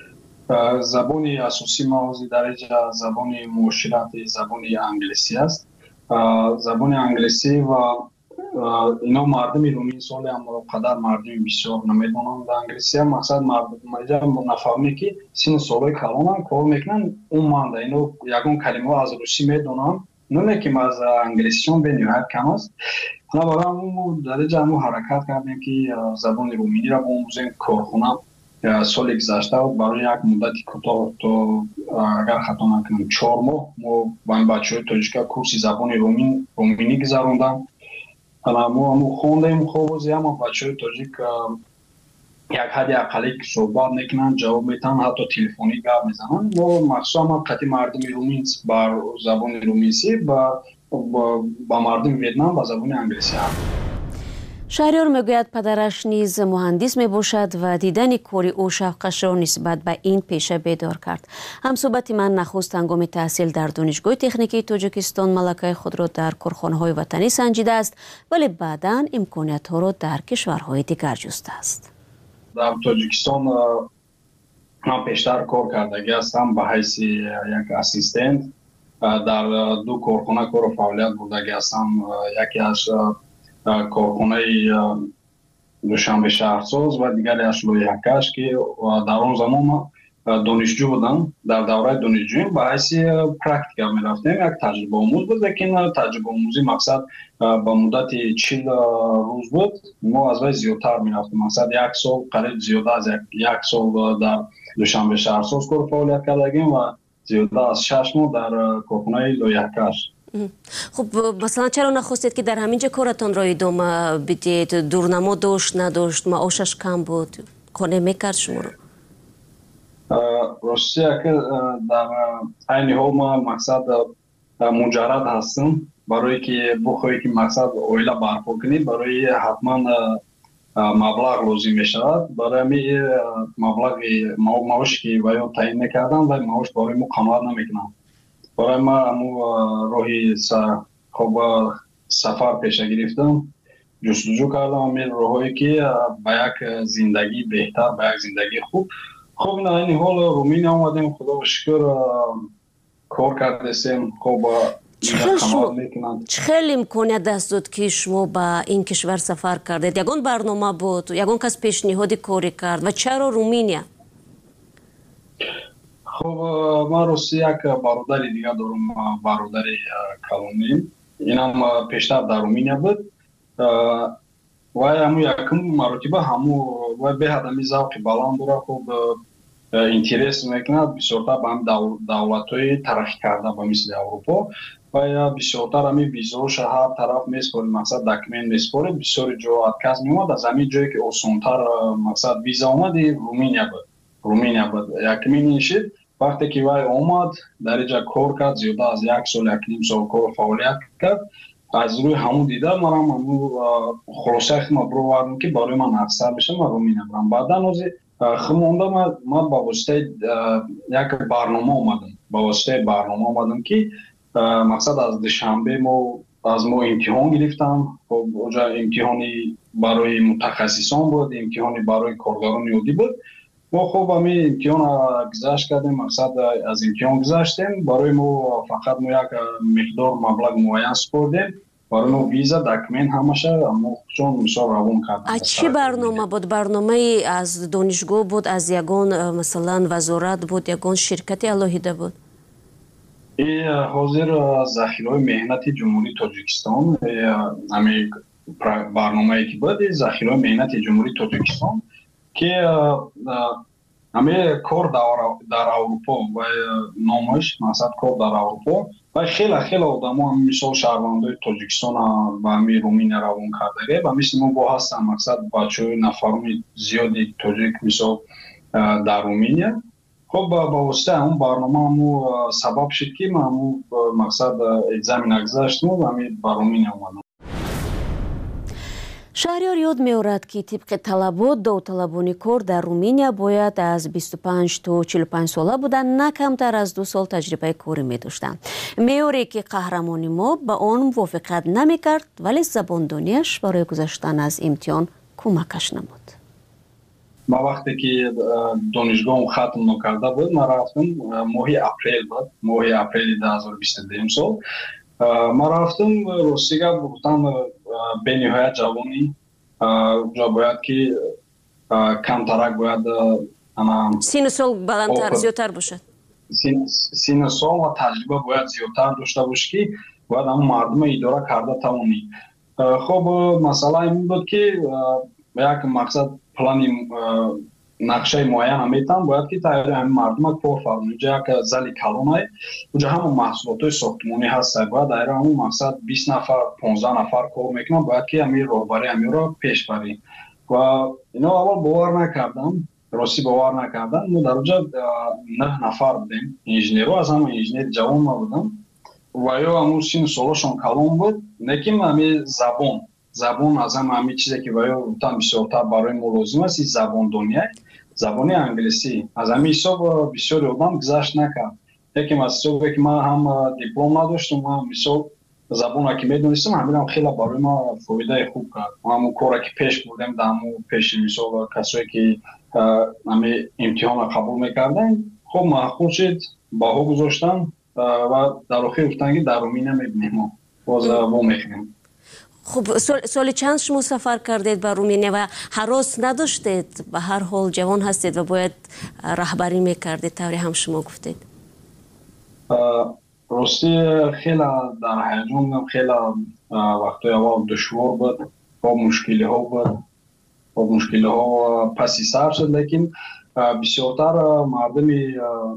забони асосӣ мавози дараҷа забони муоширати забони англисӣ аст. забони англисӣ ва ино мардуми румин соли амоқадар мардуми бисёр намедонанд англисӣ. мақсад мардум нафаҳме ки синни солҳои калонанд кор мекунанд уманда ино ягон калимаҳо аз русӣ медонанд номе ки аз англисиён бениҳоят кам аст. барои ҳамн дараҷа ҳамн ҳаракат кардем ки забони руминиро бомӯзем. корхона соли гузашта барои як муддати кӯтоҳ то агар хато накунам чор моҳ мо ба бачаҳои тоҷика курси забони руминӣ гузарондам. мо ҳамн хондем ховози ҳама бачаҳои тоҷик як ҳадди ақаллӣ суҳбат мекунанд, ҷавоб метаҳанд, ҳатто телефонӣ гап мезананд. мо махсусан қати мардуми румин бар забони руминсӣ ба мардуми ветнам ба забони англисӣ. шаҳрёр мегӯяд падараш низ муҳандис мебошад ва дидани кори ӯ шавқашро нисбат ба ин пеша бедор кард. ҳамсӯҳбати ман нахуст ҳангоми таҳсил дар донишгоҳи техникии тоҷикистон малакаи худро дар корхонаҳои ватанӣ санҷидааст, вале баъдан имкониятҳоро дар кишварҳои дигар ҷустааст. дар тоҷикистон ман пештар кор кардагӣ ҳастам ба ҳайси як ассистент. дар ду корхона кору фаъолият бурдагӣ ҳастам. якеаш корхонаи душанбе шаҳрсоз ва дигареаш лоиҳакаш ки дар он замон донишҷӯ будам. дар давраи донишҷӯим ба ҳайси практика мерафтем. як таҷрибаомӯз буд, лекин таҷрибаомӯзӣ мақсад ба муддати чил рӯз буд. мо аз вай зиёдтар мерафтем. мақсад як сол қариб зиёда аз як сол дар душанбе шаҳрсоз кору фаъолият кардагим ва зиёда аз шаш моҳ дар корхонаи лоиҳакаш. хуб масалан чаро нахостед ки дар ҳамин ҷо коратонро идома бидед? дурнамо дошт надошт? маошаш кам буд? қонеъ мекард шуморо? ростия ки дар айни ҳол ман мақсад муҷаррад ҳастам. барое ки бухоҳе ки мақсад оила барпо кунӣ барои ҳатман маблағ лозим мешавад. барои ҳамин маблағи маоши ки ваё таъин мекардам вай маош барои мо қаноат намекунад. барои ман ҳамн роҳи сафар пеша гирифтам, ҷустуҷӯ кардам ҳамин роҳҳое ки ба як зиндагии беҳтар, ба як зиндагии хуб. хуб ин айни ҳол руминия омадем, худо шукр кор кардесем. хуб чӣ хел имконият даст дод ки шумо ба ин кишвар сафар кардед? ягон барнома буд? ягон кас пешниҳоди корӣ кард? ва чаро руминия? хуб ман рости як бародари дигар дорам, бародари калонӣ. инам пештар дар руминия буд. вай ҳамн якум маротиба ҳамн вай беҳад ҳамин завқи баланд дорад. хуб интерес мекунад бисёртар ба ҳамин давлатҳои тараққӣ карда ба мисли аврупо. вай бисёртар ҳамин визаҳоша ҳар тараф меспоред, мақсад документ меспоред. бисёри ҷо отказ меомад. аз ҳамин ҷое ки осонтар мақсад виза омади руминия буд. руминия буд якумин шид. вақте ки вай омад дариҷа кор кард, зиёда аз як сол як ним сол кору фаъолият кард. аз рӯи ҳамун дида манам хулосаи худро бировардам ки барои ман афсар бешам ва руминия бурам. баъдан ози химонда ман ба воситаи як барнома омадам. ба воситаи барнома омадам ки мақсад аз душанбе мо аз мо имтиҳон гирифтам. оҷа имтиҳони барои мутахассисон буд, имтиҳони барои кордорони оддӣ буд. мо хуб ҳамин имтиҳон гузашт кардем. мақсад аз имтиҳон гузаштем. барои мо фақат мо як миқдор маблағ муайян супордем. барои мо виза, документ ҳамаша мо чон мисол равон кардем. аз чӣ барнома буд? барномаи аз донишгоҳ буд? аз ягон масалан вазорат буд? ягон ширкати алоҳида буд? и ҳозир захираҳои меҳнати ҷумҳурии тоҷикистон ҳамин барномае ки буд захираҳои меҳнати ҷумҳурии тоҷикистон ки ҳамин кор дар аврупо ва номаш мақсад кор дар аврупо ва хела хела одамо мисол шаҳрвандои тоҷикистон ба ҳамин руминия равон кардаги ба мисли мо бо ҳастан. мақсад бачаҳои нафаруми зиёди тоҷик мисол дар руминия. хуб ба воситаи ҳамн барнома ҳамн сабаб шуд ки ман ҳамн мақсад экзамена гузаштам ва ҳамин ба руминия омадам. шаҳрёр ёд меорад ки тибқи талабот довталабони кор дар руминия бояд аз бисту панҷ то чилу панҷ сола буданд, на камтар аз ду сол таҷрибаи корӣ медоштанд. меъёре ки қаҳрамони мо ба он мувофиқат намекард, вале забондонияш барои гузаштан аз имтиҳон кӯмакаш намуд. ما وقتی که دانشگاه ختم نکرده بود ما رفتم ماه اپریل بود ماه اپریل دو هزار و بیست و دو سال ما رفتم روسیه گفتم به نهایت جوانی جا باید که کمترک باید سین سال بلندتر زیادتر باشد سین سال و تجربه باید زیادتر داشته باشه که باید هم مردم اداره کرده توانی. خب مسئله این بود که یک مقصد پلانی نقشه معین هم میتن باید که تایید همین مردم کار فرمون اونجا یک زلی کلون های اونجا همون محصولات های ساختمانی هست باید دایره همون مقصد بیست نفر پانزده نفر کار میکنن باید که همین روبری همین رو پیش بری و اینا اول باور نکردم راستی باور نکردم ما در اونجا نه نفر بودیم انجینیر از همون انجینیر جوان ما بودم و یا همون سین سالشون کلون بود نکیم همین زبان زبان از هم همین چیزی که باید بودم بسیارتر برای ما لازم است زبان دنیا زبانی انگلیسی از همین حساب بسیار آدم گذشت نکرد یکم از حسابی که من هم دیپلم نداشتم و مثال زبان که میدونستم همین هم خیلی برای ما فایده خوب کرد همون کاری که پیش بردیم در همون پیش مثال کسایی که همین امتحان قبول میکردن خب معقول شد باها گذاشتن و در آخر گفتن که در رومی نمیبینیم باز با میخونیم. خب سال, سال چند شما سفر کردید به رومینیه و هراس نداشتید به هر حال جوان هستید و باید رهبری میکردید طوری هم شما گفتید راستی خیلی در هیجان خیلی وقتی اول دشوار بود با مشکلی ها بود با مشکلی ها پسی سر شد لیکن بسیارتر مردمی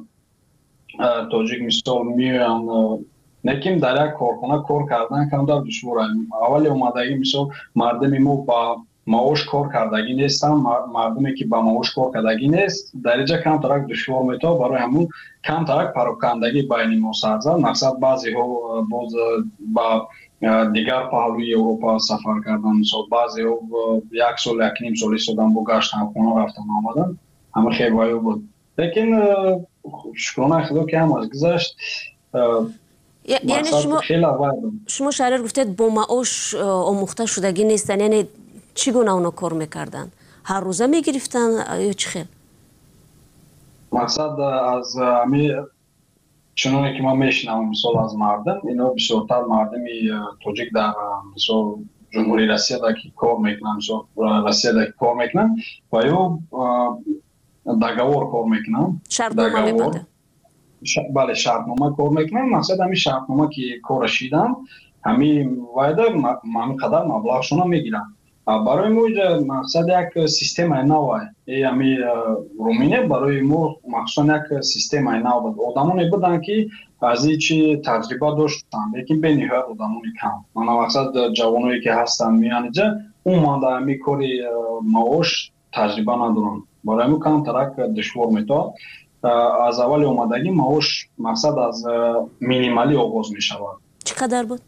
تاجیک مثال میان نکیم در یک کارخانه کار کردن کم در دشواره اولی اومدگی مثال مردمی ما با معاش کار کردگی نیستن مردمی که با معاش کار کردگی نیست درجه کم ترک دشوار میتا برای همون کم ترک پراکندگی بین ما سرزد مقصد بعضی ها باز با دیگر پهلوی اروپا سفر کردن مثال بعضی ها یک سال یک نیم سالی سودن با گشت هم خونه رفتن آمدن همه خیلی بایو بود لیکن شکرانه خدا که هم از گذشت یعنی شما شما شهرر گفتید با معاش آموخته شدگی نیستن یعنی چگونه اونا کار میکردن هر روزه میگرفتن یا چی خیل مقصد از همی چنانه که ما میشنم مثال از مردم اینا بسیارتر مردمی تاجیک در مثال جمهوری روسیه دا که کار میکنن مثال روسیه دا که کار میکنن و یا دگوار کار میکنن شرطنامه میبنده بله شرطنامه کار میکنن مقصد همین شرطنامه که کار شیدن همین وایده همین قدر مبلغشون میگیرن برای ما مقصد یک سیستم نوه همین رومینه برای ما مقصد یک سیستم نوه بود آدمانی بودن که از ایچی تجربه داشتن لیکن به نهایت آدمانی کم من مقصد جوانایی که هستن میان اینجا اون مانده همین کاری معاش تجربه ندارن برای ما کم ترک دشوار میتا از اول اومدگی معاش مقصد از مینیمالی آغاز می شود. چقدر بود؟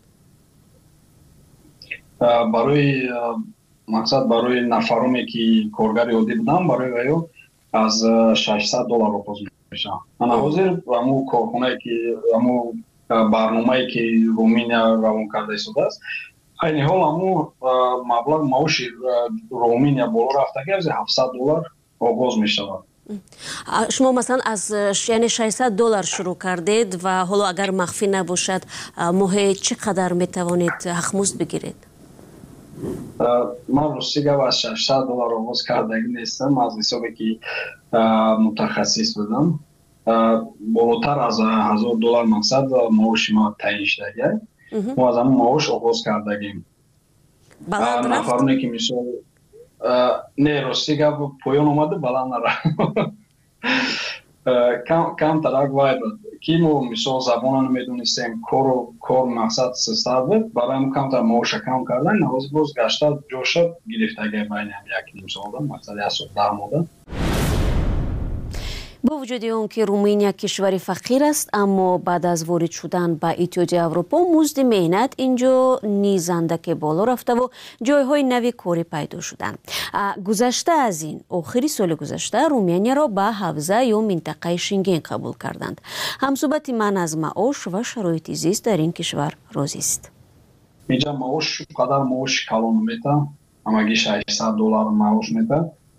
برای مقصد برای نفرومی که کارگر عادی بودن برای ویو از ششصد دلار آغاز می شود. من حاضر همون کارخانه که همون برنامه‌ای که رومینیا روان کرده شده است این حال همون مبلغ معاش رومینیا بالا رفته از هفتصد دلار آغاز می شود. شما مثلا از یعنی ششصد دلار شروع کردید و حالا اگر مخفی نباشد ماهی چقدر میتوانید حقمزد بگیرید؟ من راستی گفت از ششصد دلار آغاز کردگی نیستم از حسابی که متخصص بودم بالاتر از هزار دلار مقصد معاش ما تعیین شده ما از همون معاش آغاز کردگیم بلند رفت؟ نفرونه که میشه نه راستی گفت پایان اومده بلند نرفت کم ترک باید بود که ما مثال زبان نمیدونستیم کار کار مقصد سستر بود برای هم کم تر معاش کم کردن نواز باز گشتر جوشت گرفتگی بین هم یک نیم سال مقصد یک سال در ماده با وجود اون که رومینیا کشوری فقیر است اما بعد از وارد شدن به اتحادیه اروپا مزد مهنت اینجا نیز اندک بالا رفته و جایهای نوی کاری پیدا شدند. گذشته از این آخری سال گذشته رومینیا را به حوزه یا منطقه شنگن قبول کردند. همصحبت من از معاش و شرایط زیست در این کشور راضی است. اینجا معاش قدر معاش کلان میته همگی ششصد دلار معاش میته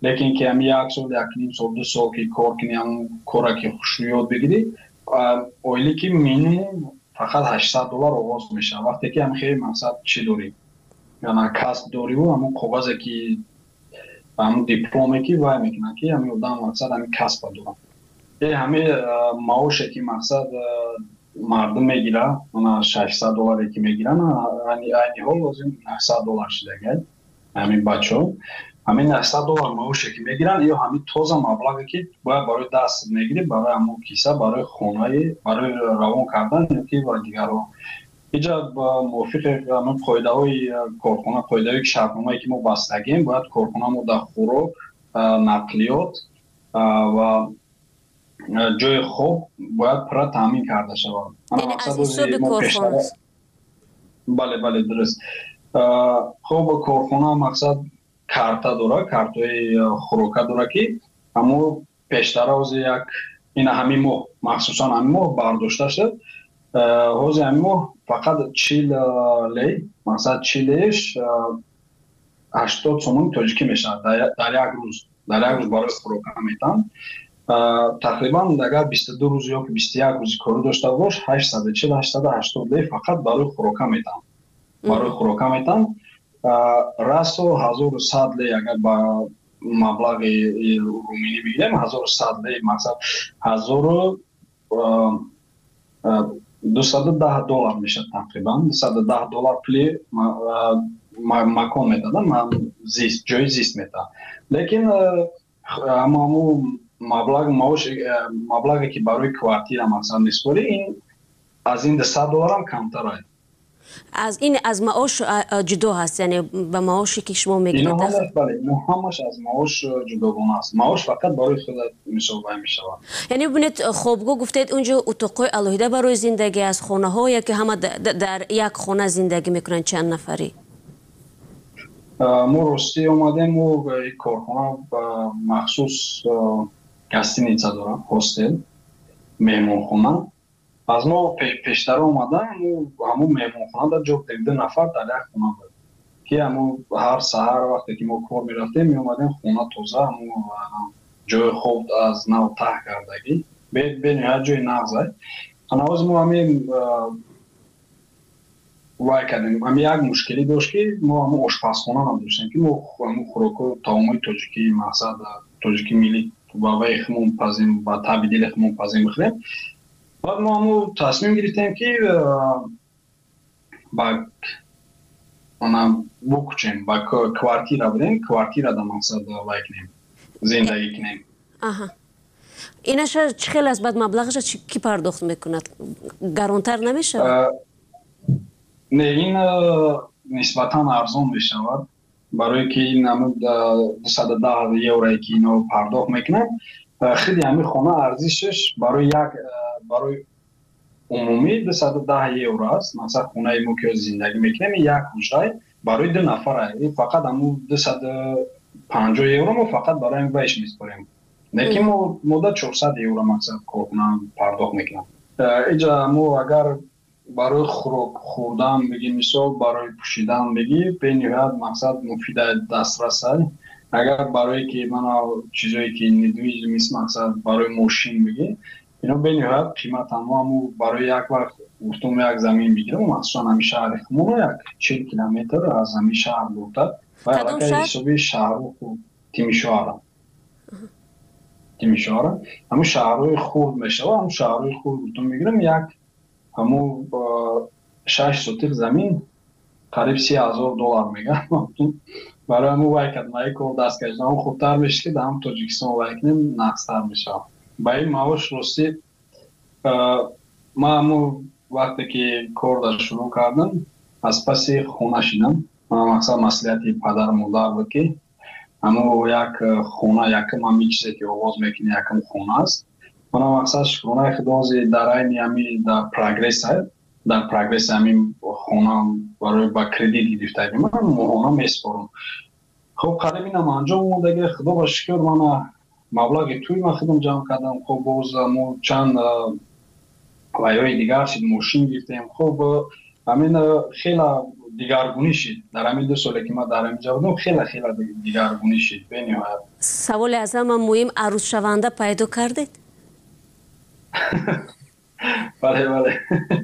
لیکن که همی یک سال یک نیم سال دو سال که کار کنی هم کار که خوش یاد بگیری اویلی که مینیمم فقط هشتصد دلار آغاز میشه. وقتی که هم خیلی مقصد چی داری یعنی کسب داری و همون کاغذی که همون دیپلومی که وای میکنه که همین آدم مقصد همین کسب دارم. یه همه معاشی که مقصد مردم میگیره اون ششصد دلاری که میگیرن یعنی این حال لازم نهصد دلار شده همین بچه‌ها همین نهصد دلار معاشی که میگیرن یا همین تازه مبلغی که باید برای دست میگیری برای همون کیسه برای خونه برای روان کردن یا که برای دیگران اینجا با موافق همون قاعده‌های کارخانه قاعده‌ای که شرطنامه‌ای که ما بستگیم باید کارخانه ما در خوراک نقلیات و جای خوب باید پر تامین کرده شود. یعنی از حساب کارخانه بله بله درست. خب کارخانه مقصد کارتا داره کارتای خوراک داره که همو پیشتر از یک این همین ماه مخصوصا همین ماه برداشته شد حوض همین ماه فقط چهل لی مقصد چهلش هشتاد سومون تاجیکی میشه در یک روز در یک روز برای خوراک میتن تقریبا اگر بیست و دو روز یا بیست و یک روز کار داشته باش هشتصد و چهل هشتصد و هشتاد لی فقط برای خوراک میتن برای خوراک میتن راست و هزار و صد لی اگر با مبلغ رومینی بگیریم هزار و صد لی مقصد هزار و دویست و ده دلار میشه تقریبا دویست و ده دلار پلی مکان میدادن زیست جای زیست میدن لیکن اما مبلغ معاش مبلغی که برای کوارتیر مثلا میسپاری این از این دویست دلار هم کمتر است. از این از معاش جدا هست یعنی به معاشی که شما میگیرید اینا همش بله اینا همش از معاش جداگانه است. معاش فقط برای خودت میشوبه میشه. یعنی ببینید خوابگاه گفتید اونجا اتاقای علاوه برای زندگی از خانه ها که همه در یک خانه زندگی میکنن چند نفری؟ ما راستی اومدیم و کارخانه مخصوص گستینیچه دارم هاستل مهمون خونه از ما پیشتر اومدن همون مهمون خونه در جا ده نفر در یک خونه بود که همون هر سحر وقتی که ما کار میرفتیم می اومدیم خونه تازه همون جای خوب از نو ته کردگی به به نهایت جای نغزه انا از ما همین وای کردیم هم یک مشکلی داشت که ما همون آشپزخانه هم داشتیم که ما همون خوراک و طعامای تاجیکی مقصد تاجیکی ملی با وی خمون پزیم با تبدیل خمون پزیم بخوریم بعد ما همون تصمیم گرفتیم که با اونم بکچیم با کوارتیر بریم کوارتیر در مقصد وای کنیم زندگی کنیم. آها اینش چه خیلی از بعد مبلغش کی پرداخت میکند؟ گرانتر نمیشه؟ نه این نسبتا ارزان میشود برای که این نمود دویست و ده یورویی که اینو پرداخت میکنن خیلی همین خانه ارزشش برای یک برای عمومی دویست و ده یورو است. مثلا خونه ما که زندگی میکنیم یک حجره برای دو نفر فقط همون دویست و پنجاه یورو ما فقط برای این ویش میسپاریم لیکن ما مدت چهارصد یورو مثلا کارخانه پرداخت میکنم. اینجا ما اگر برای خوراک خوردن بگی مثال برای پوشیدن بگی به نهایت مقصد مفید دسترس است. اگر برای که من چیزایی که ندویج میست مقصد برای ماشین بگی اینا به نهایت قیمت همو برای یک وقت گفتم یک زمین بگیرم مخصوصا همین شهر خمون یک چهل کیلومتر از همین شهر دورتر و علاقه حسابی شهر و تیمیشوارا تیمیشوارا همون شهرهای خورد میشه و همون شهرهای خورد گفتم میگیرم یک همون شش سوتیق زمین قریب سی هزار دلار میگن برای همون وای کردن یک کار دست کشیدن همون خوبتر میشه که در هم تاجیکستان وای کنیم نقصتر میشه. با این معاش راستی ما همون وقتی که کار در شروع کردم از پس خونه شدم من مقصد مسئولیتی پدر مادر بود که همون یک خونه یکم همین چیزی که آواز میکنی یکم خونه است من مقصد خونه خدازی در این همی در پروگرس هست در پروگرس همین خونه برای با کردیت گرفته من خونه میسپارم. خب قریب اینم انجام اومده خدا با شکر من مبلغ توی من خودم جمع کردم. خب باز ما چند وایای دیگر شد ماشین گرفتیم. خب همین خیلی دیگرگونی شد. در همین دو سالی که ما در اینجا بودم خیلی خیلی دیگرگونی شد به نهایت. سوال از همه مهم عروس شونده پیدا کردید؟ بله بله.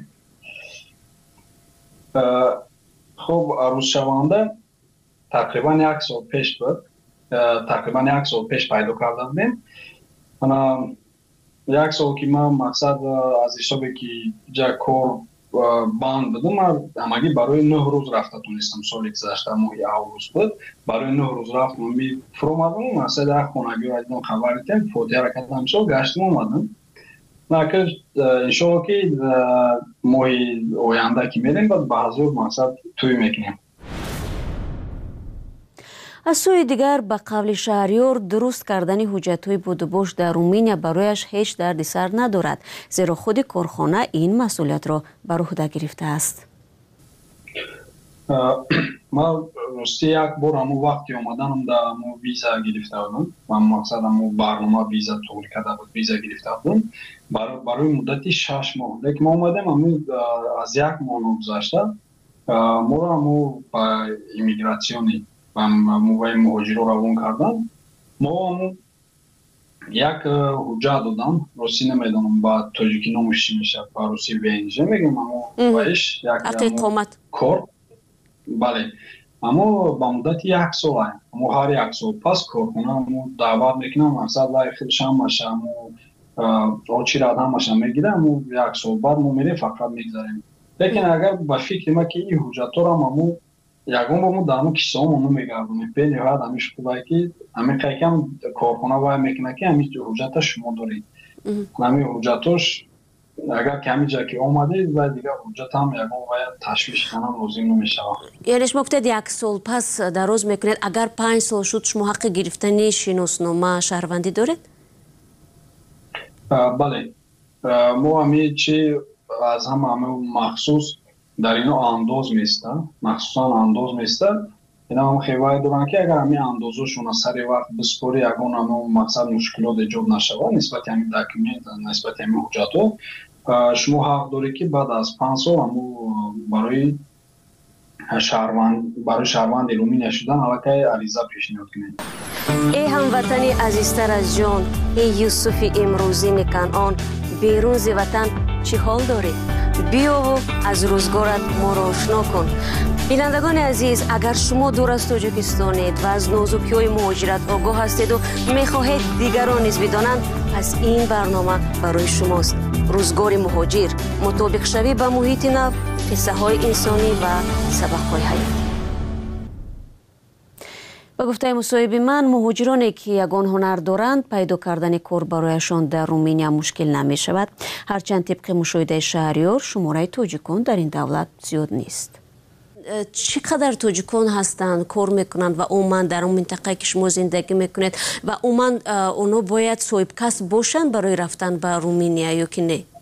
خب عروس شونده تقریبا یک سال پیش بود. تقریبا یک سال پیش پیدا کرده بودیم. یک سال که من مقصد از حسابی که جا کار بند بودم، من همگی برای نه روز رفته تونستم. سالی گذشته ماهی اوگوست بود، برای نه روز رفتم می فرو آمدم. مقصد یک خانگی را دیدم خبر دیدم فوتی را کردم شو گشتم اومدم. لکن انشاءالله که ماهی آینده که میریم بعد به حضور مقصد توی میکنیم. از سوی دیگر به قول شهریار درست کردن حجت‌های بودوباش در رومینیا برایش هیچ دردی سر ندارد، زیرا خود کارخانه این مسئولیت را بر عهده گرفته است. من راستی یک بار همون وقتی آمدنم در همون ویزا گرفته بودم. من مقصد همون برنامه ویزا طول کرده بود، ویزا گرفته بودم برای مدتی شش ماه. لیکن ما آمدیم همون از یک ماه گذشته ما را همون با ایمیگراسیونی و موقع مهاجر رو روان کردن. ما هم یک حجت دادم، روسی نمیدونم با تاجیکی نامش چی میشه، با روسی بینجه میگم اما بایش یک کار. بله اما با مدت یک سال هست، اما هر یک سال پس کار کنم دعوت میکنم مقصد لای خیلش هم باشه، اما چی را هم باشه میگیره، اما یک سال بعد ما میریم فقط میگذاریم. لیکن اگر با فکر ما که این حجت رو هم اما یکم با ما دارم کیسه هم اونو میگردونیم به نهایت همیشه خدایی که همین قیقم کارخانه باید میکنه که همیشه حجتش شما دارید. همین حجتش اگر کمی جا که آمدید و دیگه حجت هم یکم باید تشویش کنم لازم نمیشه. یعنی شما گفتید یک سال پس دراز میکنید، اگر پنج سال شد شما حق گرفتن شناسنامه شهروندی دارید؟ بله ما همین چی از هم همه مخصوص در اینو انداز میستن، مخصوصا انداز میستن. اینا هم خیلی دارن که اگر همین اندازشون از سر وقت بسپاری یکون همون مقصد مشکلات ایجاد نشود نسبت همین داکیومنت، نسبت همین حجتو شما حق داری که بعد از پنج سال همون برای شهروند برای شهروند رومینیا شدن علاقه عریضه پیشنهاد کنید. ای هموطنی عزیزتر از جان، ای یوسف امروزین کنعان، بیرون ز وطن چی حال دارید؟ بیا و از روزگارت ما را آشنا کن. بینندگان عزیز، اگر شما دور از تاجیکستانید و از نازکی‌های مهاجرت آگاه هستید و می‌خواهید دیگران نیز بدانند، پس این برنامه برای شماست. روزگار مهاجر، مطابق شوی به محیط نو، قصه‌های انسانی و سبق‌های حیاتی. با گفته مصاحبه من، مهاجرانی که یگان هنر دارند پیدا کردن کار برایشان در رومینیا مشکل نمی شود، هرچند طبق مشاهده شهریار شماره تاجیکان در این دولت زیاد نیست. چقدر تاجیکان هستند کار میکنند و عموما در اون منطقه که شما زندگی میکنید و عموما اونا باید صاحب کسب باشند برای رفتن به رومینیا یا که نه؟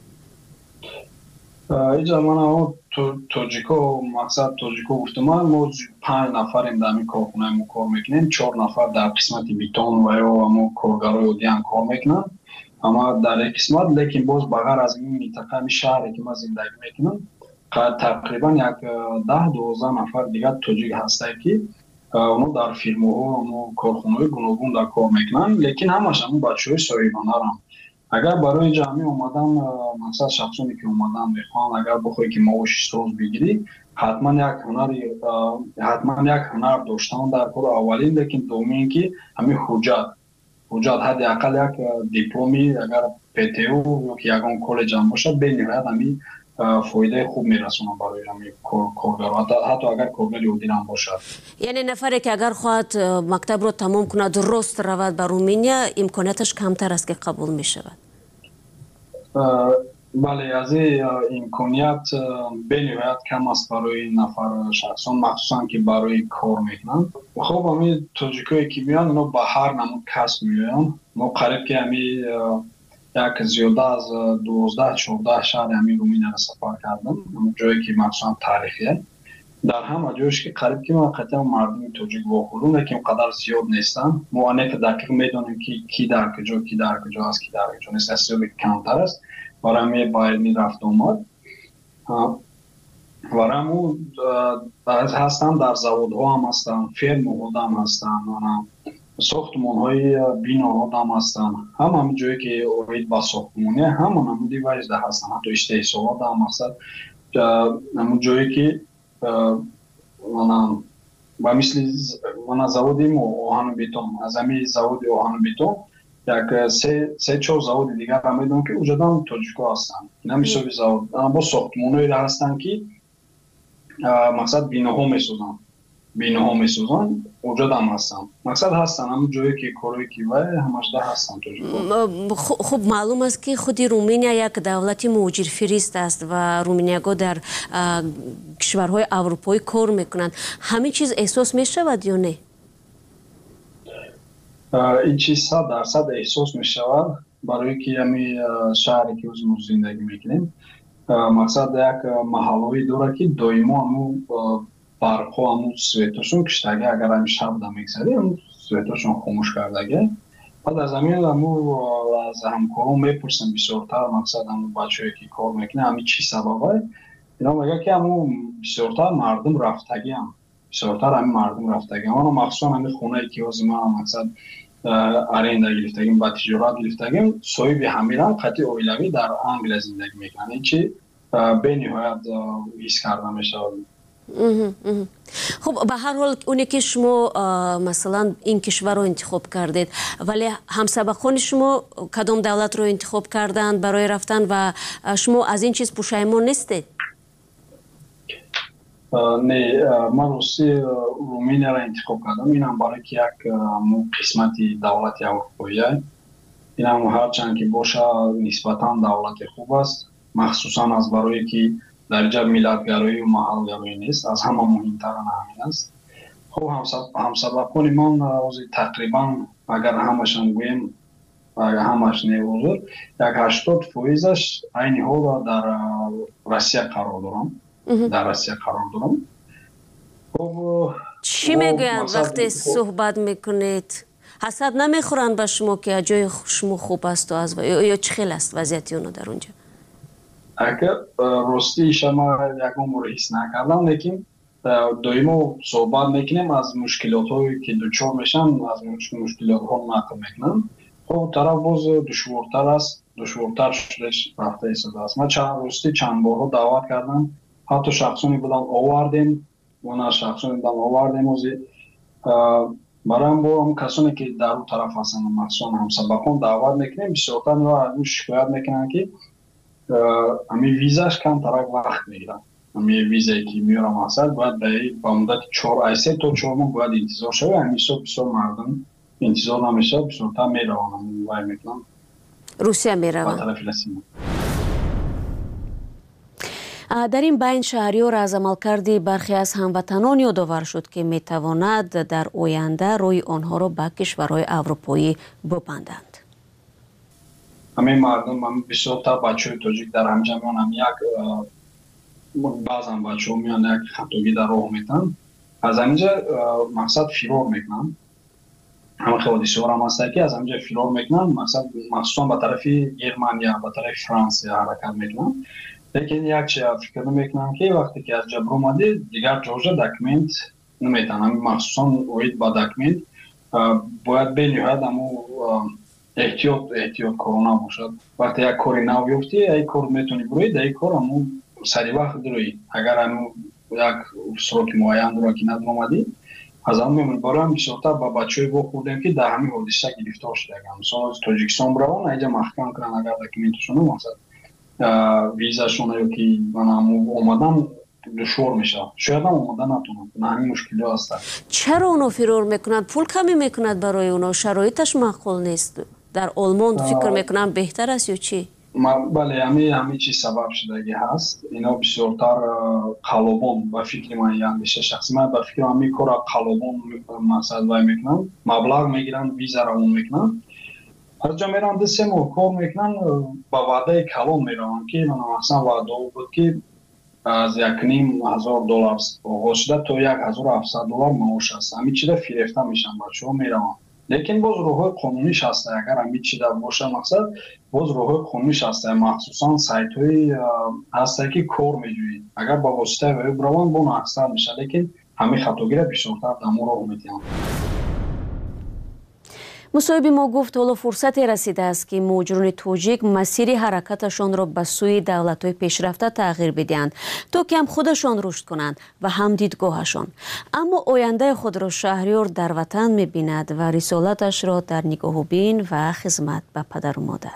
اینجا من هم تاجیکا مقصد تاجیکا گفتم ما پنج نفریم در همین کارخونه ما کار میکنیم، چهار نفر در قسمت بیتون و یا ما کارگرای دیگه کار میکنن اما در یک قسمت. لیکن باز بغیر از این منطقه می شهری که ما زندگی میکنم تقریبا یک ده دوازده نفر دیگه تاجیک هسته که اونا در فیرم‌ها و کارخانه‌های گوناگون در کار میکنن. لیکن همش همون بچه‌های صاحبانه هم اگر برای جمعی اومدن مثلا شخصانی که اومدن میخوان اگر بخوای که معاش روز بگیری حتما یک هنر حتما یک هنر داشتن در کار اولین. لیکن دومین که همین حجت حجت حداقل یک دیپلمی اگر پی تی او یا که یگان کالج هم باشه به نهایت همین فایده خوب میرسونه برای همین کارگر، حتی اگر کارگر یهودی هم باشه. یعنی نفری که اگر خواهد مکتب رو تمام کنه درست رود به رومینیا امکاناتش کمتر است که قبول می شود؟ بله از این امکانیت به نهایت کم است برای نفر شخصان، مخصوصا که برای کار میکنن. خب همین تاجیکایی که میان اونا با هر نمود کسب میان. ما قریب که همین یک زیاده از دوازده چهارده شهر همین رومینیا را سفر کردم، جایی که مخصوصا تاریخیه. در همه جایش که قریب که ما قطعا مردم تاجیک واقعون لیکن قدر زیاد نیستن. ما انیف دقیق میدونیم که کی در کجا کی در کجا است کی در کجا نیست، اصلا کمتر است برای می باید می رفت اومد. ورامو از هستن در زوادها هم هستن، فرم‌ها هم هستن، ساختمان‌های بیناها هم هستن. هم هم جایی که اوید با ساختمانه هم هم دیوایز ده هستن، حتی استحصالات هم هستن. همون جایی که با مثل من زوادیم آهن بیتون، از همین زواد آهن بیتون یک سه سه چهار زواد دیگر هم میدونم که اوجدان تاجیک‌ها هستن. اینا میشه زواد با ساختمان‌هایی هستن که مقصد بیناها میسازن، بیناها میسازن اوجد هم هستن. مقصد هستن همون جایی که کاری که وای همش ده هستن تاجیک‌ها. خب معلوم است که خودی رومانیا یک دولتی مهاجر فریست است و رومانیاگا در کشورهای اروپایی کار میکنند. همین چیز احساس میشود یا نه؟ این چیز صد درصد احساس میشود برای که همین شهری که ما زندگی میکنیم. مقصد یک محله‌ای داره که دائما همو برق‌ها همو سویتاشون کشتگی اگر هم شب دم میگذره همو سویتاشون خاموش کردگه. بعد از همین همو از همکاران میپرسن بسیارتر مقصد همو بچه‌ای که کار میکنه همین چی سببه؟ اینا میگه که همو بسیارتر مردم رفتگی هم بسیارتر همین مردم رفتگی هم. اما مخصوصا همین خونه که از ما مقصد ارنده گرفتگیم با تجارت گرفتگیم صاحب همیران قطعی اویلوی در انگلیس زندگی میکنه. این چی به نهایت حس کرده میشه. خب به هر حال اونی که شما مثلا این کشور رو انتخاب کردید ولی همسبقان شما کدام دولت رو انتخاب کردند برای رفتن و شما از این چیز پشیمان نیستید؟ نه، من روسی رومانیا را انتخاب کردم. این هم برای که یک قسمتی دولت اروپایی است. این هم هرچند که باشه نسبتاً دولت خوب است، مخصوصاً از برای که درجه ملت‌گرایی و محل‌گرایی نیست، از همه مهمتر همین است. خب همسبقان من تقریباً اگر همشان گویم اگر همش نیوزد یک هشتاد فیصدش این حال در روسیه قرار دارم. در روسیه قرار دارم. خب چی میگویند وقتی صحبت میکنید؟ حسد نمیخورند به شما که جای شما خوب است و از یا چه خیلی است وضعیت اونو در اونجا؟ اگر راستی شما یکم رو حس نکردم، لیکن دائما صحبت میکنیم از مشکلات هایی که دچار میشن، از مشکلات ها نقل میکنن. خب طرف باز دشوارتر است، دشوارتر شدش رفته ایستاده است. من چند راستی چند بار دعوت کردم، حتی شخصونی بودم آوردیم، اونا شخصونی بودم آوردیم اوزی برام با هم کسانی که در اون طرف هستن مخصوصا همسبقان دعوت میکنیم. بسیارتر اونا از اون شکایت میکنن که همین ویزاش کم ترک وقت میگیرن. همین ویزایی که میارم اصل باید با مدت چهار ای سه تا چهار ماه باید انتظار شده. همیشه بسیار مردم انتظار نمیشه، بسیارتر میروانم وای میکنم روسیه میروان. در این بین شهریار از عملکرد برخی از هموطنان یادآور شد که میتواند در آینده روی آنها را به کشورهای اروپایی ببندند. همین مردم هم بسیار تا بچه تاجیک در همجا میان هم یک بعضا بچه میان یک خطاگی در راه میتن، از همینجا مقصد فرار میکنن. همه حادثه ها هم هسته که از همینجا فرار میکنن، مقصد مخصوصا به طرف گرمانیا به طرف فرانسه حرکت میکنن. لیکن یک چیز فکر نمیکنن که وقتی که از جبر اومده دیگر جوجه دکمنت نمیتن. همین مخصوصا اوید با دکمنت باید به نهایت همو احتیاط احتیاط کرونا باشد. وقتی یک کاری نو بیفتی یک کار میتونی بروی در یک کار همو سری وقت دروی. اگر همو یک سروک معین داره که ندر اومدی از همون میمون برای هم بسیارتر با بچه های با خوردیم که در همین حادثه گرفتار شده. مثلا از تاجیکستان برون اینجا محکم کنن اگر دکمنتشون مقصد ویزاشون یا که من همو اومدن دشوار میشه، شاید هم اومدن نتونن. همین مشکلی هست. چرا اونو فرار میکنند؟ پول کمی میکند برای اونا؟ شرایطش معقول نیست؟ در آلمان فکر میکنم بهتر است یا چی؟ بله همین همین چی سبب شدگی هست. اینا بسیارتر قلبان و فکر من یعنی شخصی من به فکر همین کار قلبان مقصد وای میکنن، مبلغ میگیرن ویزا رو اون میکنن. هر جا میرن دسته ماه کار میکنن با وعده کلان میرن که من اصلا وعده بود که از یک نیم هزار دلار آغاز شده تا یک هزار و هفتصد دلار معاش است. همین چیزا فریفته میشن بچه ها میرن. лекин боз роҳҳои қонуниш ҳаст. Агар ҳамин чида боша мақсад боз роҳҳои қонуниш ҳаст, махсусан сайтҳои ҳаст ки кор меҷӯянд. Агар ба воситаи веб раванд бо нақсдар мешавад, лекин ҳамин хатогира бисёртар дар мо роҳ медиҳанд. мусоҳиби мо гуфт ҳоло фурсате расидааст ки муҳоҷирони тоҷик масири ҳаракаташонро ба сӯи давлатҳои пешрафта тағйир бидиҳанд, то ки ҳам худашон рушд кунанд ва ҳам дидгоҳашон. Аммо ояндаи худро шаҳриёр дар ватан мебинад ва рисолаташро дар нигоҳубин ва хизмат ба падару модар.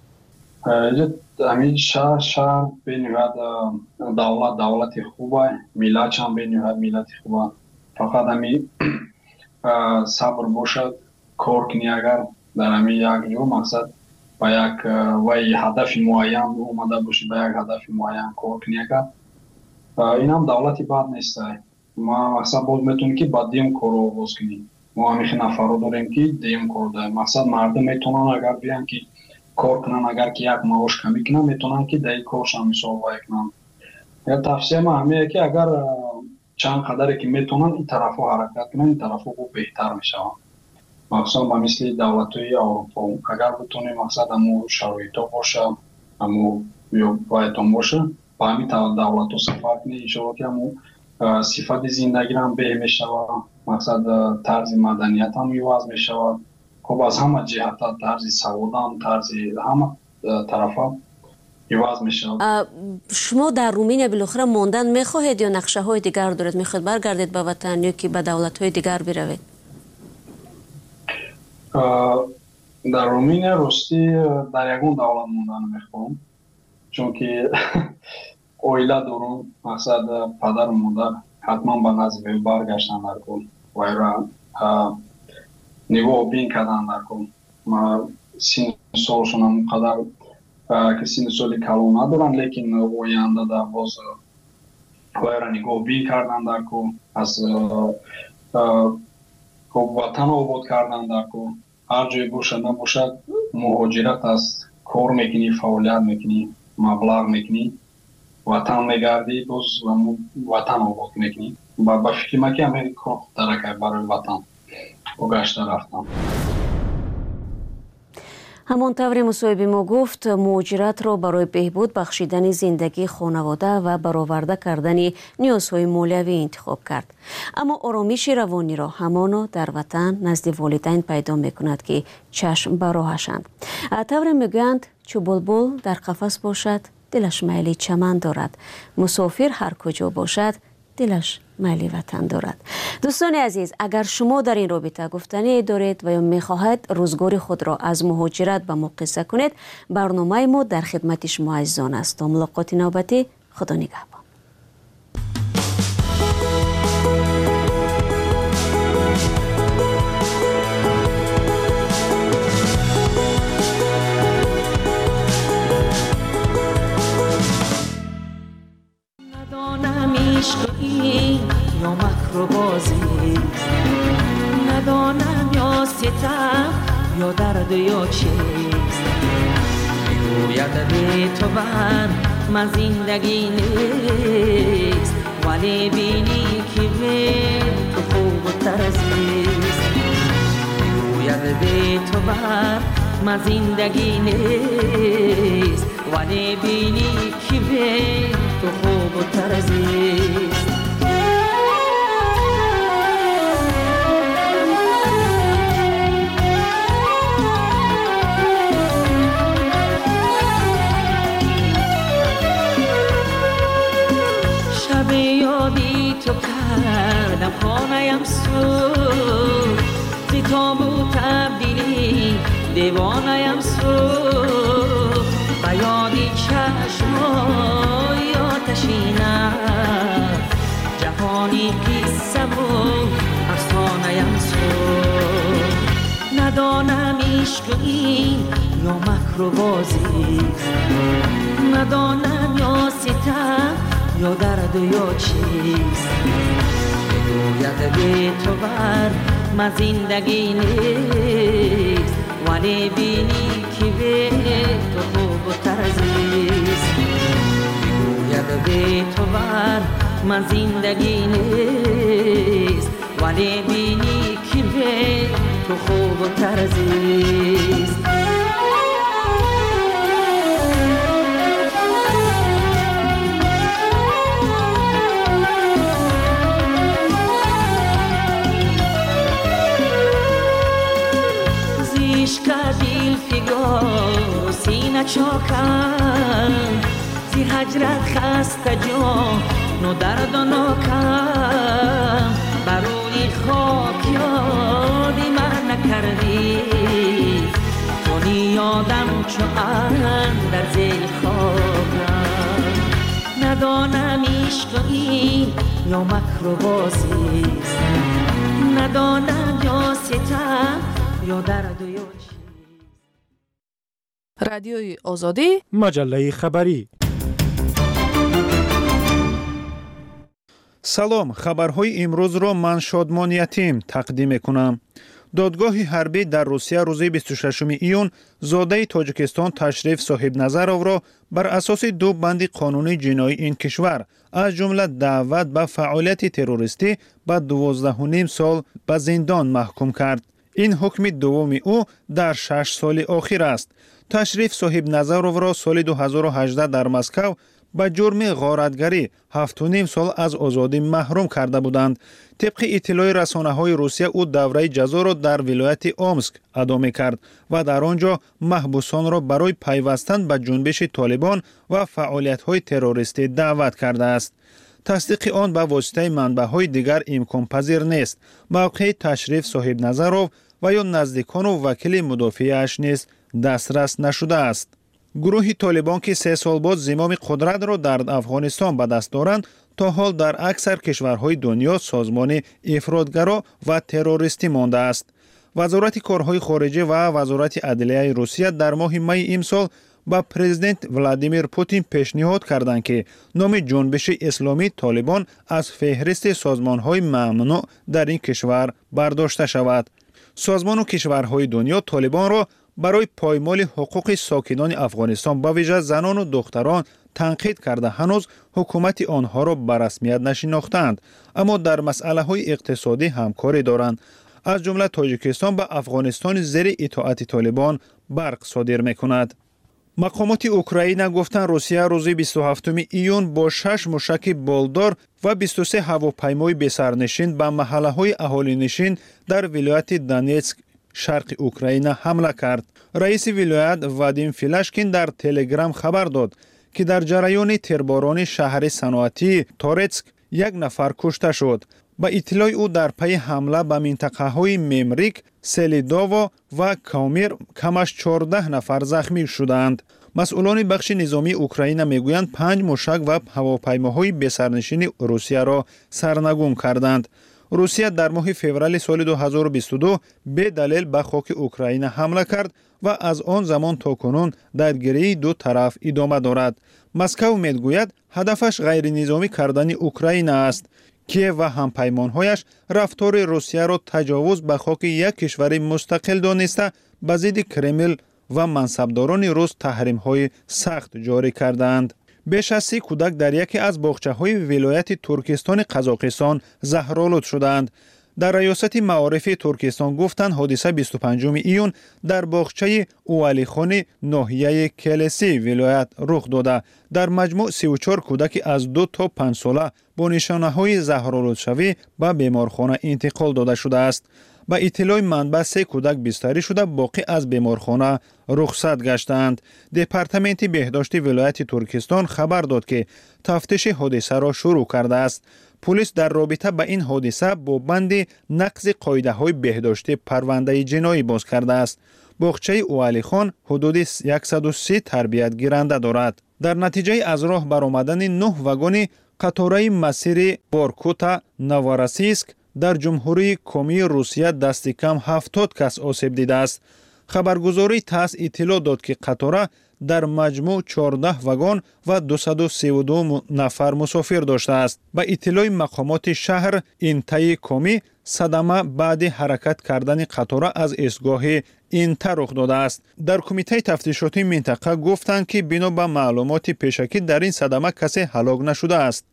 ҳамин шаҳр шаҳр бениҳоят давлат давлати хуба, миллатчам бениҳоят миллати хуба. Фақат ҳамин сабр бошад, кор кунӣ. Агар дар ҳамин як ҷо мақсад ба як вай ҳадафи муайян омада бошӣ, ба як ҳадафи муайян кор кунӣ. Агар инам давлати бад нест. ма мақсад боз метавонӣ ки ба дим корро оғоз кунӣ. мо ҳамин нафарро дорем ки дим кор дорем. Мақсад мардум метавонанд агар биёянд ки кор кунанд, агар ки як маош камӣ кунанд, метавонанд ки дар ин коршон мисол вай кунанд. тавсия ма ҳамине ки агар чанд қадаре ки метавонанд ин тарафҳо ҳаракат кунанд, ин тарафҳо беҳтар мешаванд. махсусан ба мисли давлатҳои Аврупо агар битонем мақсад ҳамо шароитҳо боша, ҳамо ёбоятон боша, ба ҳамин давлатҳо сафар кунем, иншоалло ки ҳамо сифати зиндагиам беҳ мешавад, мақсад тарзи маданиятам иваз мешавад. хоб аз ҳама ҷиҳата тарзи саводам, тарзи ҳама тарафа иваз мешавад. шумо дар Румыния билохира мондан мехоҳед ё нақшаҳои дигар доред? мехоҳед баргардед ба ватан ё ки ба давлатҳои дигар биравед? дар Румыния рости дар ягон давлат мондан мехоҳам, чунки оила дорам, мақсад падару модар ҳатман ба назди баргаштан дар кор вайра нигоҳ бин кардан дар кор. син солшонам қадар ки син соли калон надорам, лекин оянда дар боз вайра нигоҳ бин кардан дар кор, аз ватан обод кардан дар кор. ҳар ҷое бошад набошад муҳоҷират аст, кор мекунӣ, фаъолият мекунӣ, маблағ мекунӣ, ватан мегардӣ, боз ватан обод мекунӣ. ба фикри ма ки ҳамин кор хубтаракай барои ватан бо гашта рафтан. ҳамон тавре мусоҳиби мо гуфт муҳоҷиратро барои беҳбуд бахшидани зиндагии хонавода ва бароварда кардани ниёзҳои молиявӣ интихоб кард. аммо оромиши равониро ҳамоно дар ватан назди волидайн пайдо мекунад ки чашм ба роҳашанд. тавре мегӯянд чу булбул дар қафас бошад, дилаш майли чаман дорад. мусофир ҳар куҷо бошад, дилаш майли ватан дорад. дӯстони азиз, агар шумо дар ин робита гуфтание доред ва ё мехоҳед рӯзгори худро аз муҳоҷират ба мо қисса кунед, барномаи мо дар хидмати шумо азизон аст. то мулоқоти навбатӣ, худо нигаҳбон. یا مکر و بازی ندانم یا ستم یا درد یا چیست میگوید به تو بر من زندگی نیست ولی بینی که به تو خوب و ترزیست میگوید به تو بر من زندگی نیست ولی بینی که به تو خوب و ترزیست تو کردم خانه‌ام سوخت زی تابوت تبدیلی دیوانه‌ام سوخت و یادی چشمای آتشینم جهانی قصه و افسانه‌ام سوخت ندانم عشق این یا مکر و بازی ندانم یا ستم یا درد یا چیست میگوید به تو بر من زندگی نیست ولی بینی که به تو خوب و ترزیست میگوید به تو بر من زندگی نیست ولی بینی که به تو تو خوب و ترزیست. سینه چاکم زی هجرت خسته جان و درد و ناکم بروی خاک یادی من نکردی چونی یادم چو اندر زیر خاکم ندانم عشق این یا مکر و بازیست ندانم یا ستم یا درد و یا رادیوی آزادی مجله خبری. سلام، خبرهای امروز را من شادمان یتیم تقدیم میکنم. دادگاه حربی در روسیه روز بیست و ششم ایون زاده تاجیکستان تشریف صاحب نظرов را بر اساس دو بند قانونی جنایی این کشور از جمله دعوت به فعالیت تروریستی به دوازده و نیم سال به زندان محکوم کرد. این حکم دوم او در شش سال آخر است. تشریف صاحب نظرов را سال دو هزار و هجده در مسکو به جرم غارتگری هفت و نیم سال از آزادی محروم کرده بودند. طبق اطلاع رسانه‌های روسیه او دوره جزا را در ولایت اومسک ادا می‌کرد و در آنجا محبوسان را برای پیوستن به جنبش طالبان و فعالیت‌های تروریستی دعوت کرده است. تصدیق آن به واسطه منبع‌های دیگر امکان پذیر نیست. موقع تشریف صاحب نظرov و یا نزدیکان و وکیل مدافعش نیز دسترس نشده است. گروه طالبان که سه سال بعد زمام قدرت را در افغانستان به دست دارند تا حال در اکثر کشورهای دنیا سازمان افراطگرا و تروریستی مانده است. وزارت کارهای خارجه و وزارت عدلیه روسیه در ماه می امسال با پرزیدنت ولادیمیر پوتین پیشنهاد کردند که نام جنبش اسلامی طالبان از فهرست سازمانهای ممنوع در این کشور برداشته شود. سازمان و کشورهای دنیا طالبان را برای پایمال حقوق ساکنان افغانستان به ویژه زنان و دختران تنقید کرده هنوز حکومت آنها را به رسمیت نشناختند، اما در مسئله های اقتصادی همکاری دارند. از جمله تاجیکستان به افغانستان زیر اطاعت طالبان برق صادر میکند. مقامات اوکراین گفتند روسیه روز بیست و هفتم ایون با شش موشک بالدار و بیست و سه هواپیمای بسرنشین به محله‌های اهالینشین در ولایت دونتسک شرق اوکراین حمله کرد. رئیس ولایت وادیم فیلاشکین در تلگرام خبر داد که در جریان تیرباران شهر صنعتی تورتسک یک نفر کشته شد. با اطلاع او در پی حمله به منطقه های ممریک، سلیداوا و کامیر کمش چهارده نفر زخمی شدند. مسئولان بخش نظامی اوکراین میگویند پنج موشک و هواپیماهای بسرنشین روسیه را سرنگون کردند. روسیه در ماه فوریه سال دو هزار و بیست و دو به دلیل به خاک اوکراین حمله کرد و از آن زمان تا کنون درگیری دو طرف ادامه دارد. مسکو میگوید هدفش غیر نظامی کردن اوکراین است. کیف و همپیمانهایش رفتار روسیه را تجاوز به خاک یک کشور مستقل دانسته به ضد کرمل و منصبداران روس تحریم‌های سخت جاری کردند. بیش از سی کودک در یکی از باغچه‌های ولایت ترکستان قزاقستان زهرآلود شدند. در ریاست معارف ترکستان گفتند حادثه بیست و پنجم ایون در باغچه اولیخان ناحیه کلسی ولایت رخ داده. در مجموع سی و چهار کودک از دو تا پنج ساله با نشانه‌های زهرآلود شوی به بیمارخانه انتقال داده شده است. با اطلاع منبع سه کودک بستری شده، باقی از بیمارخانه رخصت گشتند. دپارتمنت بهداشت ولایت ترکستان خبر داد که تفتیش حادثه را شروع کرده است. پلیس در رابطه با این حادثه با بند نقض قاعده‌های بهداشتی پرونده جنایی باز کرده است. باغچه اولی خان حدود صد و سی تربیت گیرنده دارد. در نتیجه از راه برآمدن نه واگن قطاره مسیر بارکوتا نواراسیسک در جمهوری کمی روسیه دست کم هفتاد کس آسیب دیده است. خبرگزاری تاس اطلاع داد که قطاره در مجموع چهارده واگن و دویست و سی و دو نفر مسافر داشته است. با اطلاع مقامات شهر اینتای کمی صدمه بعد حرکت کردن قطاره از ایستگاه اینتا رخ داده است. در کمیته تفتیشاتی منطقه گفتند که بنا به معلومات پیشکی در این صدمه کسی هلاک نشده است.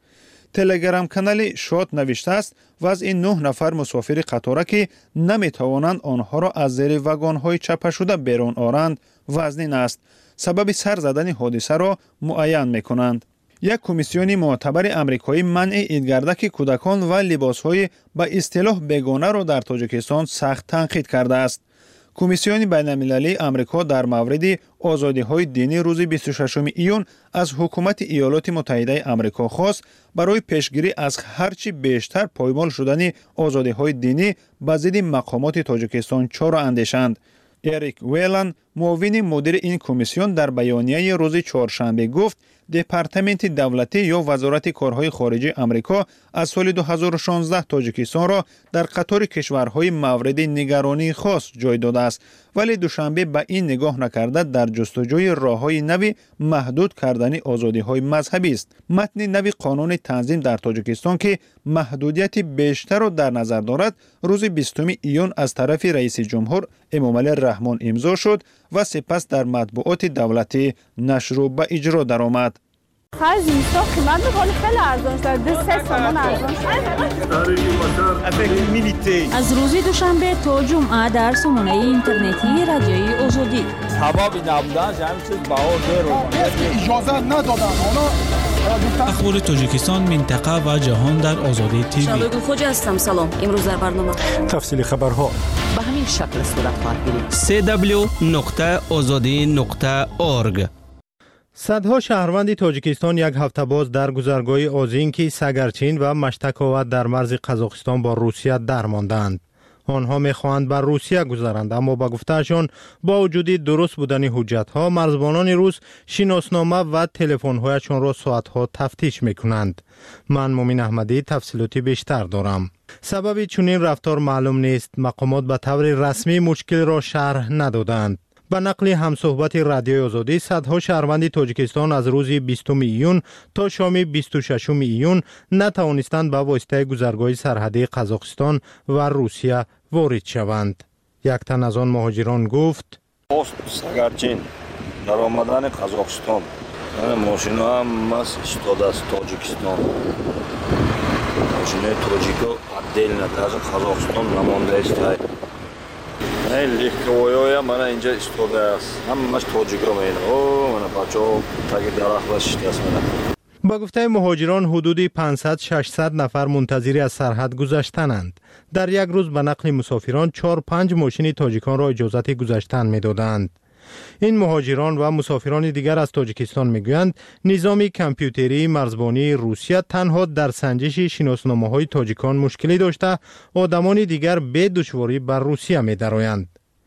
تلگرام کانال شاد نوشته است وضع نه نفر مسافر قطار که نمیتوانند آنها را از زیر واگن‌های چپه شده بیرون آورند وزنین است. سبب سر زدن حادثه را معین میکنند. یک کمیسیون معتبر آمریکایی منع ایدگردک کودکان و لباسهای به اصطلاح بیگانه را در تاجیکستان سخت تنقید کرده است. کمیسیون بین‌المللی آمریکا در مورد آزادی‌های دینی روز بیست و ششم ایون از حکومت ایالات متحده آمریکا خواست برای پیشگیری از هرچی بیشتر پایمال شدن آزادی‌های دینی به ضد مقامات تاجیکستان چهار اندیشند. اریک ویلان معاون مدیر این کمیسیون در بیانیه روز چهارشنبه گفت دپارتمنت دولتی یا وزارت کارهای خارجی آمریکا از سال دو هزار و شانزده تاجیکستان را در قطار کشورهای مورد نگرانی خاص جای داده است، ولی دوشنبه به این نگاه نکرده در جستجوی راههای نوی محدود کردن آزادی‌های مذهبی است. متن نوی قانون تنظیم در تاجیکستان که محدودیت بیشتر را در نظر دارد روز بیستم ایون از طرف رئیس جمهور امامعلی رحمان امضا شد و سپس در مطبوعات دولتی نشر و به اجرا درآمد. خرج اینستا قیمت می‌کنه خیلی ارزان شده. دو سه تومان ارزان شده. از روز دوشنبه تا جمعه در سامانه اینترنتی رادیوی آزادی. حبابی نبودن همین چیز باور داره. اجازه ندادن. اونا اخبار تاجیکستان، منطقه و جهان در آزادی تیوی. شالوی خوج هستم. سلام. امروز در برنامه تفصیل خبرها به همین شکل صورت خواهد گرفت. سه دبلیو نقطه آزادی نقطه اورگ. صدها شهروند تاجیکستان یک هفته باز در گذرگاه آزینکی، سگرچین و مشتکاوت در مرز قزاقستان با روسیه درماندند. آنها می‌خواهند بر روسیه گذرند، اما با گفتهشان با وجود درست بودن حجت‌ها مرزبانان روس شناسنامه و تلفن‌هایشان را ساعت‌ها تفتیش می‌کنند. من مومن احمدی تفصیلاتی بیشتر دارم. سبب چنین رفتار معلوم نیست. مقامات به طور رسمی مشکل را شرح ندادند. به نقل همصحبت رادیوی آزادی، صدها شهروند تاجیکستان از روز بیستم ایون تا شام بیست و ششم ایون نتوانستند به واسطه گذرگاه سرحدی قزاقستان و روسیه وارد شوند. یک تن از آن مهاجران گفت: پست سگرچین در آمدن قزاقستان ماشینا هم از استاد از تاجیکستان، ماشینای تاجیکا عدل نداره از قزاقستان نمانده است. این لیکوایی ها من اینجا استاده است، همش تاجیکا می‌اینه. او من بچه‌ها تاگی درخت باشید است من. با گفته مهاجران حدود پانصد ششصد نفر منتظر از سرحد گذشتند. در یک روز به نقل مسافران چهار پنج ماشین تاجیکان را اجازت گذشتن می‌دادند. این مهاجران و مسافران دیگر از تاجیکستان میگویند نظام کامپیوتری مرزبانی روسیه تنها در سنجش شناسنامه‌های تاجیکان مشکلی داشته، آدمان دیگر به دشواری بر روسیه می‌درآیند.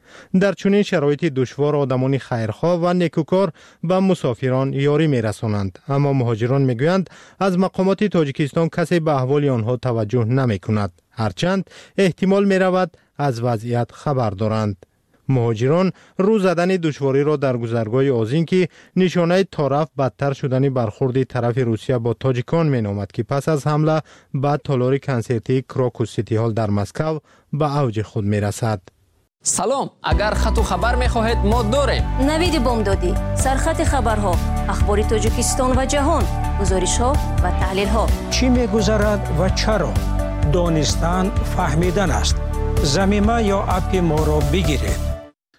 در چنین شرایط دشوار آدمان خیرخواه و نیکوکار به مسافران یاری می‌رسانند، اما مهاجران میگویند از مقامات تاجیکستان کسی به احوال آنها توجه نمی‌کند، هرچند احتمال می‌رود از وضعیت خبر دارند. مهاجران رو زدن دشواری را در گذرگاه آزینکی نشانه طرف بدتر شدن برخورد طرف روسیه با تاجیکان می نامد که پس از حمله به تالار کنسرتی کراکوس سیتی هال در مسکو به اوج خود می رسد. سلام، اگر خط و خبر می خواهید ما داریم. نوید بامدادی، سرخط خبرها، اخبار تاجیکستان و جهان، گزارش ها و تحلیل ها. چی می گذرد و چرا؟ دانستن فهمیدن است. زمینه یا اپ ما را بگیرید.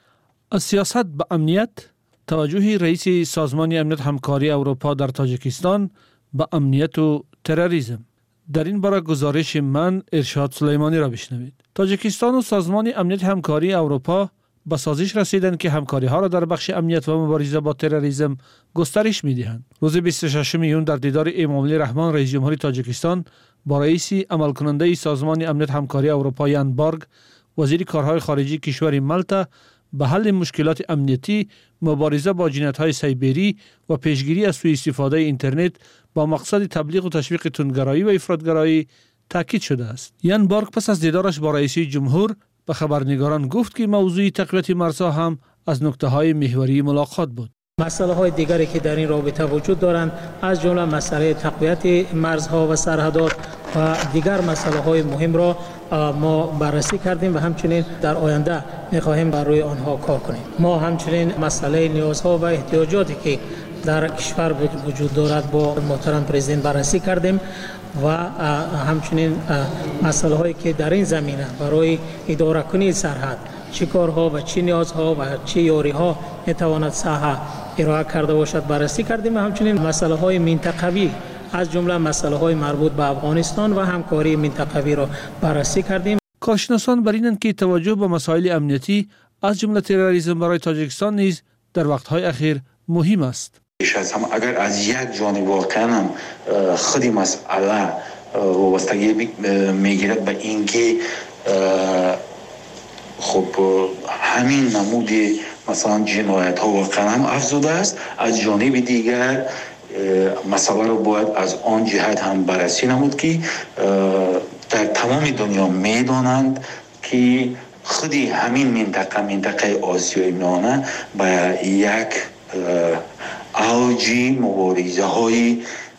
از سیاست به امنیت، توجه رئیس سازمان امنیت همکاری اروپا در تاجیکستان به امنیت و تروریسم. در این باره گزارش من ارشاد سلیمانی را بشنوید. تاجیکستان و سازمان امنیت همکاری اروپا به سازش رسیدند که همکاری ها را در بخش امنیت و مبارزه با تروریسم گسترش می‌دهند. روز بیست و ششم ایون در دیدار امامعلی رحمان رئیس جمهوری تاجیکستان با رئیس عمل کننده سازمان امنیت همکاری اروپا یان بارگ، وزیر کارهای خارجی کشور مالتا، به حل مشکلات امنیتی، مبارزه با جنایت‌های سایبری و پیشگیری از سوء استفاده اینترنت با مقصد تبلیغ و تشویق تندگرایی و افراطگرایی تاکید شده است. یان بارگ پس از دیدارش با رئیس جمهور به خبرنگاران گفت که موضوع تقویت مرزها هم از نکته‌های محوری ملاقات بود. مسئله های دیگری که در این رابطه وجود دارند از جمله مسئله تقویت مرزها و سرحدات و دیگر مسئله های مهم را ما بررسی کردیم و همچنین در آینده می‌خواهیم بر روی آنها کار کنیم. ما همچنین مسئله نیازها و احتیاجاتی که در کشور وجود دارد با محترم پرزیدنت بررسی کردیم و همچنین مسئله هایی که در این زمینه برای اداره کنی سرحد چه کارها و چه نیازها و چه یاری ها میتواند ساحه ارائه کرده باشد بررسی کردیم و همچنین مسئله های منطقوی از جمله مسئله های مربوط به افغانستان و همکاری منطقوی را بررسی کردیم. کارشناسان بر اینند که توجه به مسائل امنیتی از جمله تروریسم برای تاجیکستان نیز در وقت‌های اخیر مهم است. هم اگر از یک جانب واقعا هم خودی مسئله وابستگی میگیرد به اینکه خب همین نمود مثلا جنایت ها واقعا هم افزوده است، از جانب دیگر مسئله رو باید از آن جهت هم بررسی نمود که در تمام دنیا میدانند که خودی همین منطقه منطقه آسیای میانه به یک اوجی مبارزه های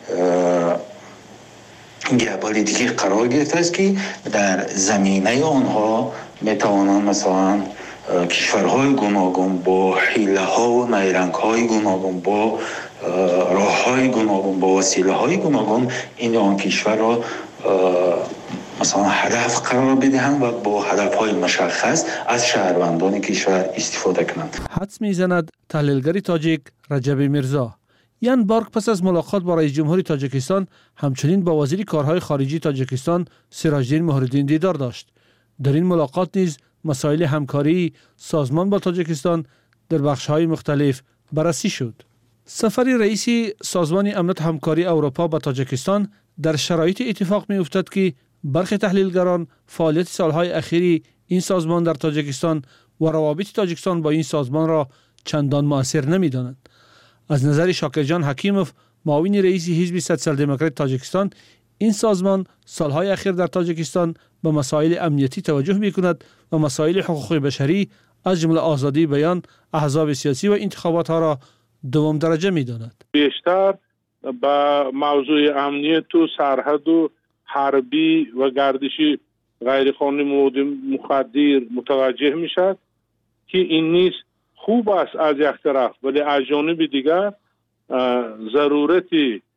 گئوپلیتیکی قرار گرفته است که در زمینه آنها میتوانند مثلا کشورهای گوناگون با حیله ها و نیرنگ های گوناگون با راه های گوناگون با وسیله های گوناگون این آن کشور را مثلا هدف قرار بدهند و با هدف های مشخص از شهروندان کشور استفاده کنند. حدس میزند تحلیلگر تاجیک رجب میرزا. یان بارک پس از ملاقات با رئیس جمهور تاجیکستان همچنین با وزیر کارهای خارجی تاجیکستان سراجدین مهرالدین دیدار داشت. در این ملاقات نیز مسائل همکاری سازمان با تاجیکستان در بخش‌های مختلف بررسی شد. سفر رئیس سازمان امنیت همکاری اروپا به تاجیکستان در شرایط اتفاق می‌افتد که برخی تحلیلگران فعالیت سالهای اخیری این سازمان در تاجیکستان و روابط تاجیکستان با این سازمان را چندان مؤثر نمی‌دانند. از نظر شاکرجان حکیموف، معاون رئیس حزب سوسیال دموکرات تاجیکستان، این سازمان سالهای اخیر در تاجیکستان به مسائل امنیتی توجه می‌کند و مسائل حقوق بشری از جمله آزادی بیان، احزاب سیاسی و انتخابات ها را دوم درجه می‌داند. بیشتر به موضوع امنیت و سرحد و حربی و گردشی غیرقانونی مواد مخدر متوجه می‌شد که این نیست خوب است از یک طرف، ولی از جانب دیگر ضرورت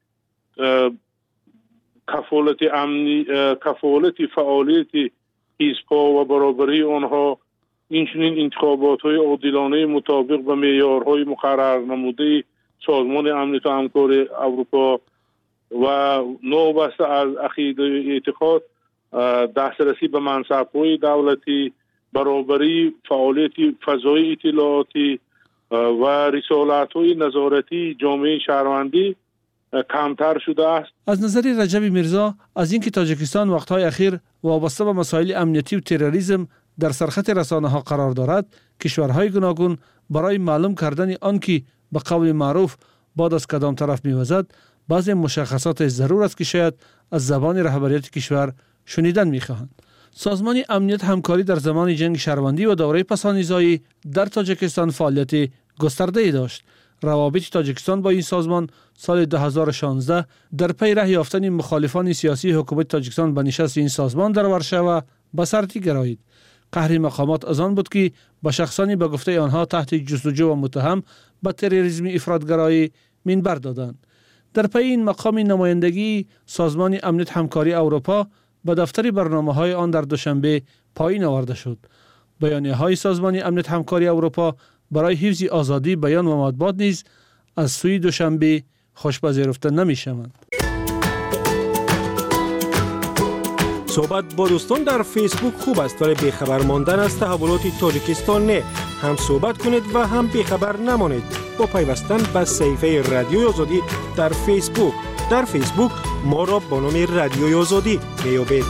کفالت امنی کفالت فعالیت حزب‌ها و برابری آنها، اینچنین انتخابات‌های عادلانه مطابق به معیارهای مقرر نموده سازمان امنیت و همکاری اروپا و نوبسته از عقیده اعتقاد دسترسی به منصب‌های دولتی، برابری فعالیت فضای اطلاعاتی و رسالت‌های نظارتی جامعه شهروندی کمتر شده است. از نظر رجب میرزا، از اینکه تاجیکستان وقت‌های اخیر وابسته به مسائل امنیتی و تروریسم در سرخط رسانه‌ها قرار دارد، کشورهای گوناگون برای معلوم کردن آن که به قول معروف باد از کدام طرف می‌وزد، بعضی مشخصات ضرور است که شاید از زبان رهبریت کشور شنیدن می‌خواهند. سازمان امنیت همکاری در زمان جنگ شهروندی و دوره پسانیزایی در تاجیکستان فعالیت گسترده‌ای داشت. روابط تاجیکستان با این سازمان سال دو هزار و شانزده در پی ره یافتن مخالفان سیاسی حکومت تاجیکستان به نشست این سازمان در ورشو به سرتی گرایید. قهر مقامات از آن بود که به شخصانی به گفته آنها تحت جستجو و متهم به تروریسم افراط‌گرایی منبر دادند. در پی این مقام نمایندگی سازمان امنیت همکاری اروپا به دفتر برنامه‌های آن در دوشنبه پایین آورده شد. بیانیه‌های سازمان امنیت همکاری اروپا برای حفظ آزادی بیان و مطبوعات نیز از سوی دوشنبه خوشپذیرفته نمی‌شوند. صحبت با دوستان در فیسبوک خوب است، ولی بیخبر ماندن از تحولات تاجیکستان نه. هم صحبت کنید و هم بیخبر نمانید با پیوستن به صفحه رادیوی آزادی در فیسبوک. در فیسبوک ما را با نام رادیوی آزادی میابید.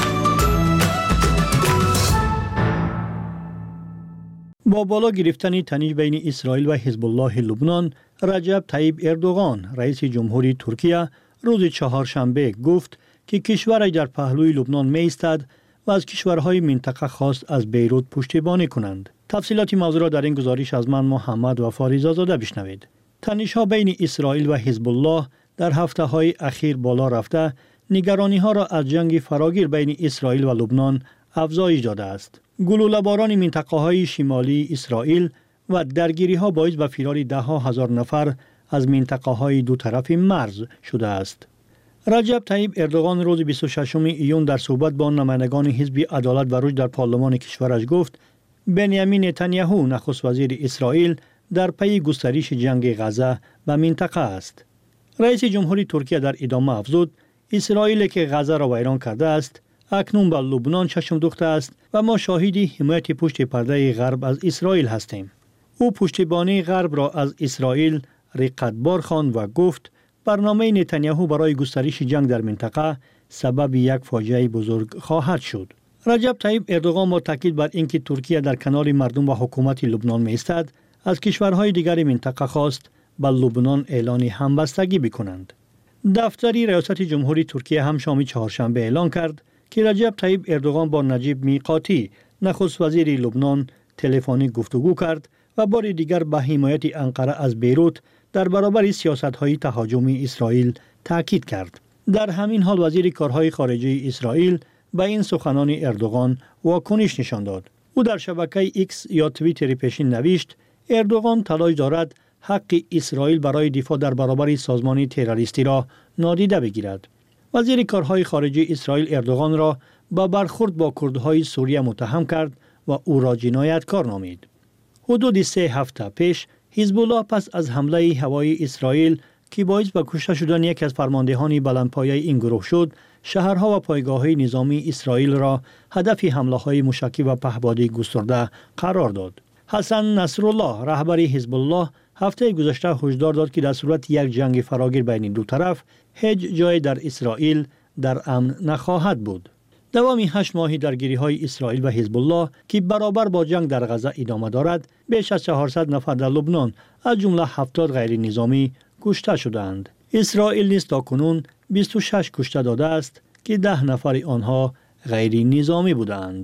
با بالا گرفتن تنش بین اسرائیل و حزب الله لبنان، رجب طیب اردوغان رئیس جمهوری ترکیه روز چهارشنبه گفت که کشورش در پهلوی لبنان می ایستد و از کشورهای منطقه خواست از بیروت پشتیبانی کنند. تفصیلات موضوع را در این گزارش از من محمد و فاریزاده بشنوید. تنش‌ها بین اسرائیل و حزب الله در هفته‌های اخیر بالا رفته، نگرانی‌ها را از جنگ فراگیر بین اسرائیل و لبنان افزایش داده است. گلوله‌باران منطقه‌های شمالی اسرائیل و درگیری‌ها باعث به فرار ده‌ها هزار نفر از منطقه‌های دو طرف مرز شده است. رجب طیب اردوغان روز بیست و ششم ایون در صحبت با نمایندگان حزب عدالت و رشد در پارلمان کشورش گفت بنیامین نتانیاهو نخست وزیر اسرائیل در پی گسترش جنگ غزه و منطقه است. رئیس جمهوری ترکیه در ادامه افزود اسرائیل که غزه را ویران کرده است اکنون به لبنان چشم دوخته است و ما شاهدی حمایت پشت پرده غرب از اسرائیل هستیم. او پشتیبانی غرب را از اسرائیل رقتبار خواند و گفت برنامه نتانیاهو برای گسترش جنگ در منطقه سبب یک فاجعه بزرگ خواهد شد. رجب طیب اردوغان با تاکید بر اینکه ترکیه در کنار مردم و حکومت لبنان می‌ایستد از کشورهای دیگر منطقه خواست به لبنان اعلان همبستگی بکنند. دفتری ریاست جمهوری ترکیه هم شام چهارشنبه اعلان کرد که رجب طیب اردوغان با نجیب میقاتی نخست وزیر لبنان تلفنی گفتگو کرد و بار دیگر به حمایت انقره از بیروت در برابر سیاست‌های تهاجمی اسرائیل تاکید کرد. در همین حال وزیر کارهای خارجه اسرائیل به این سخنان اردوغان واکنش نشان داد. او در شبکه ایکس یا توییتر پیشین نوشت اردوغان تلاش دارد حق اسرائیل برای دفاع در برابر سازمان تروریستی را نادیده بگیرد. وزیر کارهای خارجه اسرائیل اردوغان را با برخورد با کردهای سوریه متهم کرد و او را جنایتکار نامید. حدود سه هفته پیش حزب الله پس از حمله هوایی اسرائیل که باعث به کشته شدن یک از فرماندهان بلندپایه این گروه شد، شهرها و پایگاه‌های نظامی اسرائیل را هدف حمله‌های موشکی و پهپادی گسترده قرار داد. حسن نصرالله رهبر حزب الله هفته گذشته هشدار داد که در صورت یک جنگ فراگیر بین دو طرف هیچ جای در اسرائیل در امن نخواهد بود. دوام هشت ماهی درگیری‌های اسرائیل و حزب الله که برابر با جنگ در غزه ادامه دارد، بیش از چهارصد نفر در لبنان از جمله هفتاد غیر نظامی کشته شدند. اسرائیل نیز تاکنون بیست و شش کشته داده است که ده نفر آنها غیر نظامی بودند.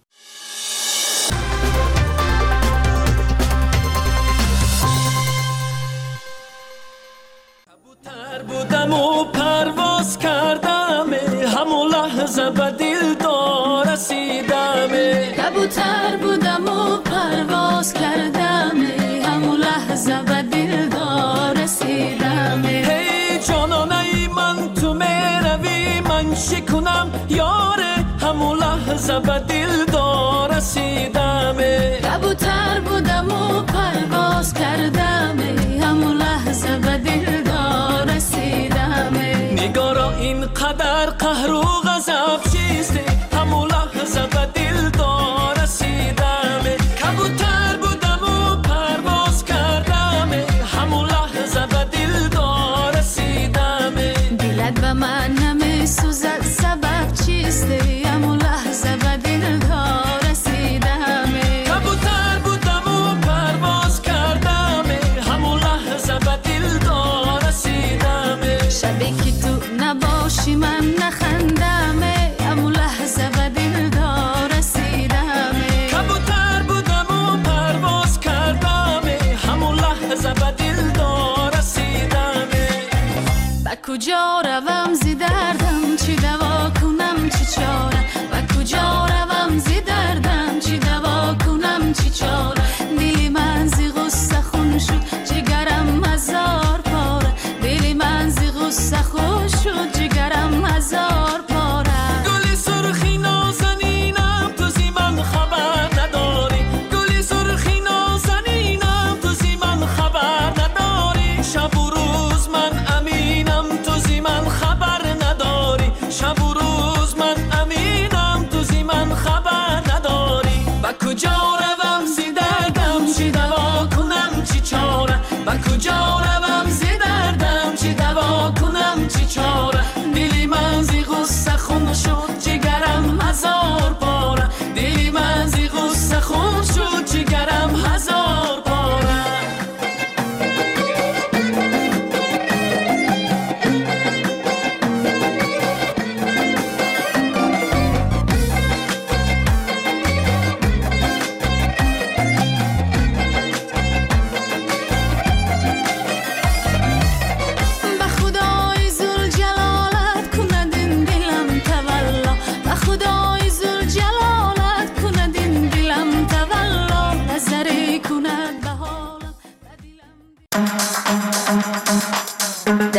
بودم و پرواز کردم همون لحظه به دلدار رسیدم کبوتر بودم و پرواز کردم همون لحظه به دلدار رسیدم هی جانانه من تو میروی من شکنم یاره همون لحظه به دلدار رسیدم کبوتر بودم و پرواز کردم همون لحظه به دلدار رسیدم نگارا اینقدر قهر و غضب چیستی همون لحظه به دلدار رسیدم کبوتر بودم و پرواز کردم همون لحظه به دلدار رسیدم دلت به من نمیسوزد سبب چیستی همون لحظه به دلدار رسیدم کبوتر بودم و پرواز کردم همون لحظه به دلدار رسیدم شبی که تو نباشی من نخندم همون لحظه به دلدار رسیدم کبوتر بودم و پرواز کردم همون لحظه به دلدار رسیدم با کجا روم زی دردم چی دوا کنم چی چاره با کجا روم زی دردم چی دوا کنم چی چاره دلی من زی غصه خون شد جگرم هزار پاره دلی من زی غصه خون شد جگرم هزار پاره گلی سرخی نازنینم تو زی من خبر نداری گلی سرخی نازنینم تو زی من خبر نداری شب و روز من امینم تو زی من خبر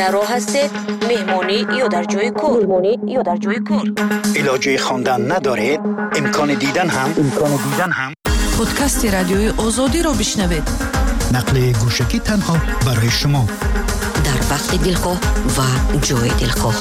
در راه هستید؟ مهمانی یا در جای کار؟ مهمانی یا در جای کار؟ علاجه خواندن ندارید؟ امکان دیدن هم امکان دیدن هم پادکست رادیوی آزادی رو بشنوید. نقل گوشکی تنها برای شما در وقت دلخواه و جای دلخواه.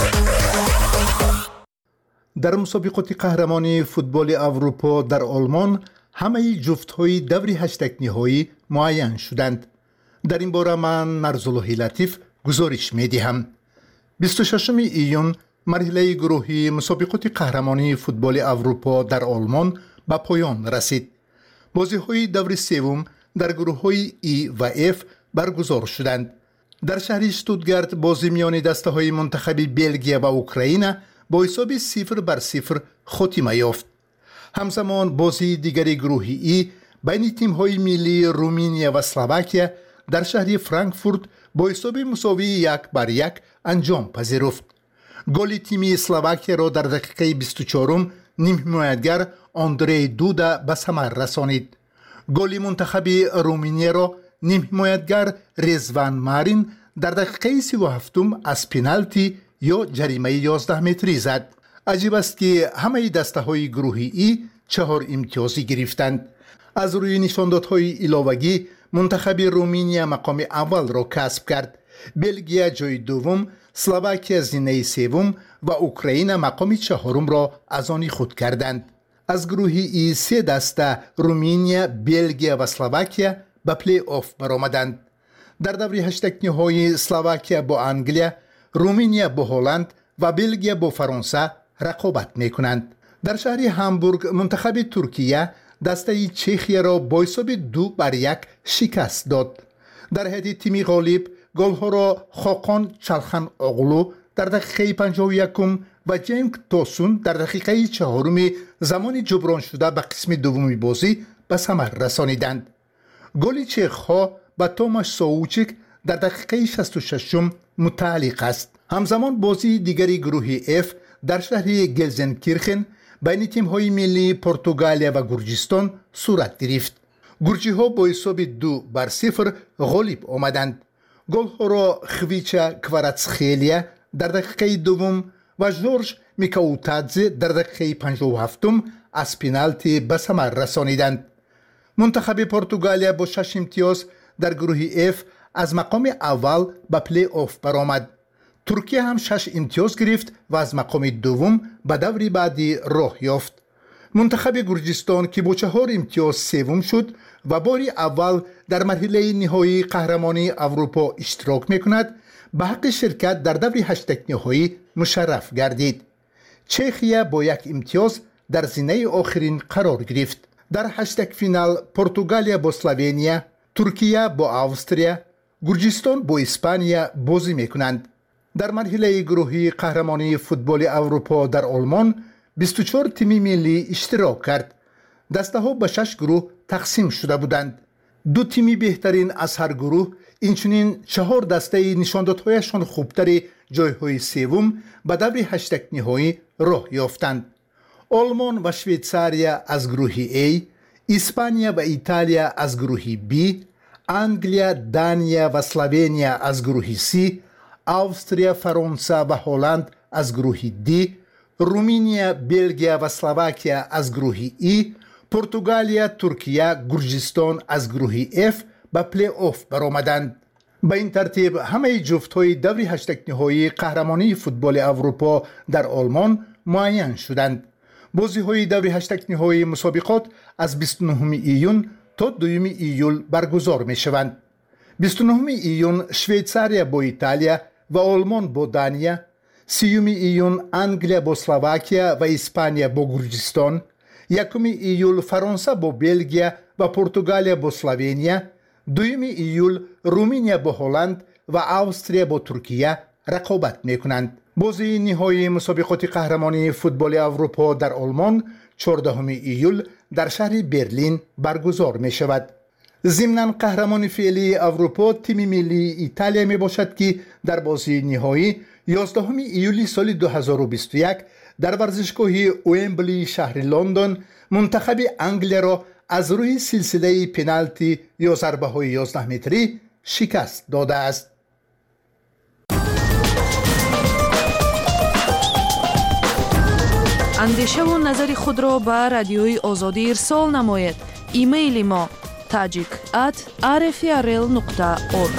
در مسابقات قهرمانی فوتبال اروپا در آلمان همه جفت‌های دور هشتگ نهایی معین شدند. در این باره من نرزالله لطیف گزارش می‌دهم. بیست و ششم ایون مرحله گروهی مسابقات قهرمانی فوتبال اروپا در آلمان به پایان رسید. بازی‌های دور سوم در گروه‌های ای و اف برگزار شدند. در شهر اشتوتگارت بازی میان دسته‌های منتخب بلژیم و اوکراین با حساب صفر بر صفر خاتمه یافت. همزمان بازی دیگری گروهی ای بین تیم‌های ملی رومانیا و اسلواکیا در شهر فرانکفورت با حساب مساوی یک بر یک انجام پذیرفت. گل تیم اسلواکیا را در دقیقه بیست و چهارم نیم حمایتگر آندری دودا به ثمر رسانید. گل منتخب رومانیا را نیم حمایتگر رضوان مارین در دقیقه سی و هفتم از پنالتی یا جریمه یازده متری زد. عجیب است که همه دسته‌های گروهی ای چهار امتیازی گرفتند. از روی نشاندادهای علاوگی منتخب رومانیا مقام اول را کسب کرد. بلژیم جای دوم، اسلواکیا زینه سوم و اوکراین مقام چهارم را از آن خود کردند. از گروهی ای سه دسته رومانیا، بلژیم و اسلواکیا به پلی آف برآمدند. در دور هشتگ نهایی اسلواکیا با انگلیا، رومانیا با هلند و بلژیم با فرانسه رقابت میکنند. در شهر هامبورگ منتخب ترکیه دسته چخیا را با حساب دو بر یک شکست داد. در حد تیم غالب گل‌ها را خاقان چلخان اغلو در دقیقه پنجاه و یکم و جنگ توسون در دقیقه چهارم زمان جبران شده به قسم دومی بازی به ثمر رسانیدند. گل چخ‌ها با توماش ساوچیک در دقیقه شصت و ششم متعلق است. همزمان بازی دیگری گروه اف در شهر گلزنکیرخن بین تیم‌های ملی پرتغالیا و گرجستان صورت گرفت. گرجی‌ها با حساب دو بر صفر غالب آمدند. گل‌ها را خویچا کواراتسخیلیا در دقیقه دوم و جورج میکاوتادزه در دقیقه پنجاه و هفتم از پنالتی به ثمر رسانیدند. منتخب پرتغالیا با شش امتیاز در گروه اف از مقام اول به پلی آف برآمد. ترکیه هم شش امتیاز گرفت و از مقام دوم به دور بعدی راه یافت. منتخب گرجستان که با چهار امتیاز سوم شد و باری اول در مرحله نهایی قهرمانی اروپا اشتراک میکند، به حق شرکت در دور هشتگ نهایی مشرف گردید. چخیا با یک امتیاز در زینه آخرین قرار گرفت. در هشتگ فینال پرتغالیا با اسلوونیا، ترکیه با استریا، گرجستان با اسپانیا بازی میکنند. در مرحله گروهی قهرمانی فوتبال اروپا در آلمان بیست و چهار تیم ملی اشتراک کرد. دسته ها به شش گروه تقسیم شده بودند. دو تیمی بهترین از هر گروه اینچنین چهار دسته نشاندادهایشان خوبتر جایهای سوم به دور هشتگ نهایی راه یافتند. آلمان و شویتزاریا از گروه A، اسپانیا و ایتالیا از گروه B، انگلیا، دانیا و اسلوونیا از گروه C، استریا، فرانسه و هلند از گروه D، رومانیا، بلژیم و اسلواکیا از گروه E، پرتغالیا، ترکیه، گرجستان از گروه F به پلی آف برآمدند. به این ترتیب همه جفت‌های دور هشتگ نهایی قهرمانی فوتبال اروپا در آلمان معین شدند. بازی‌های دور هشتگ نهایی مسابقات از بیست و نهم ایون تا دوم ایول برگزار می‌شوند. بیست و نهم ایون شویتزاریا با ایتالیا و آلمان با دانیا، سیوم ایون انگلیا با اسلواکیا و اسپانیا با گرجستان، یکم ایول فرانسه با بلژیم و پرتغالیا با اسلوونیا، دوم ایول رومانیا با هلند و استریا با ترکیه رقابت میکنند. بازی نهایی مسابقات قهرمانی فوتبال اروپا در آلمان چهاردهم ایول در شهر برلین برگزار می شود. ضمناً قهرمان فعلی اروپا تیم ملی ایتالیا می باشد که در بازی نهایی یازدهم ایولی سال دو هزار و بیست و یک در ورزشگاه ومبلی شهر لندن منتخب انگلیا را از روی سلسله پنالتی یا ضربه های یازده متری شکست داده است. андеша ва назари худро ба радиои озодӣ ирсол намоед. имейли мо tajik at r f r l nuqta org.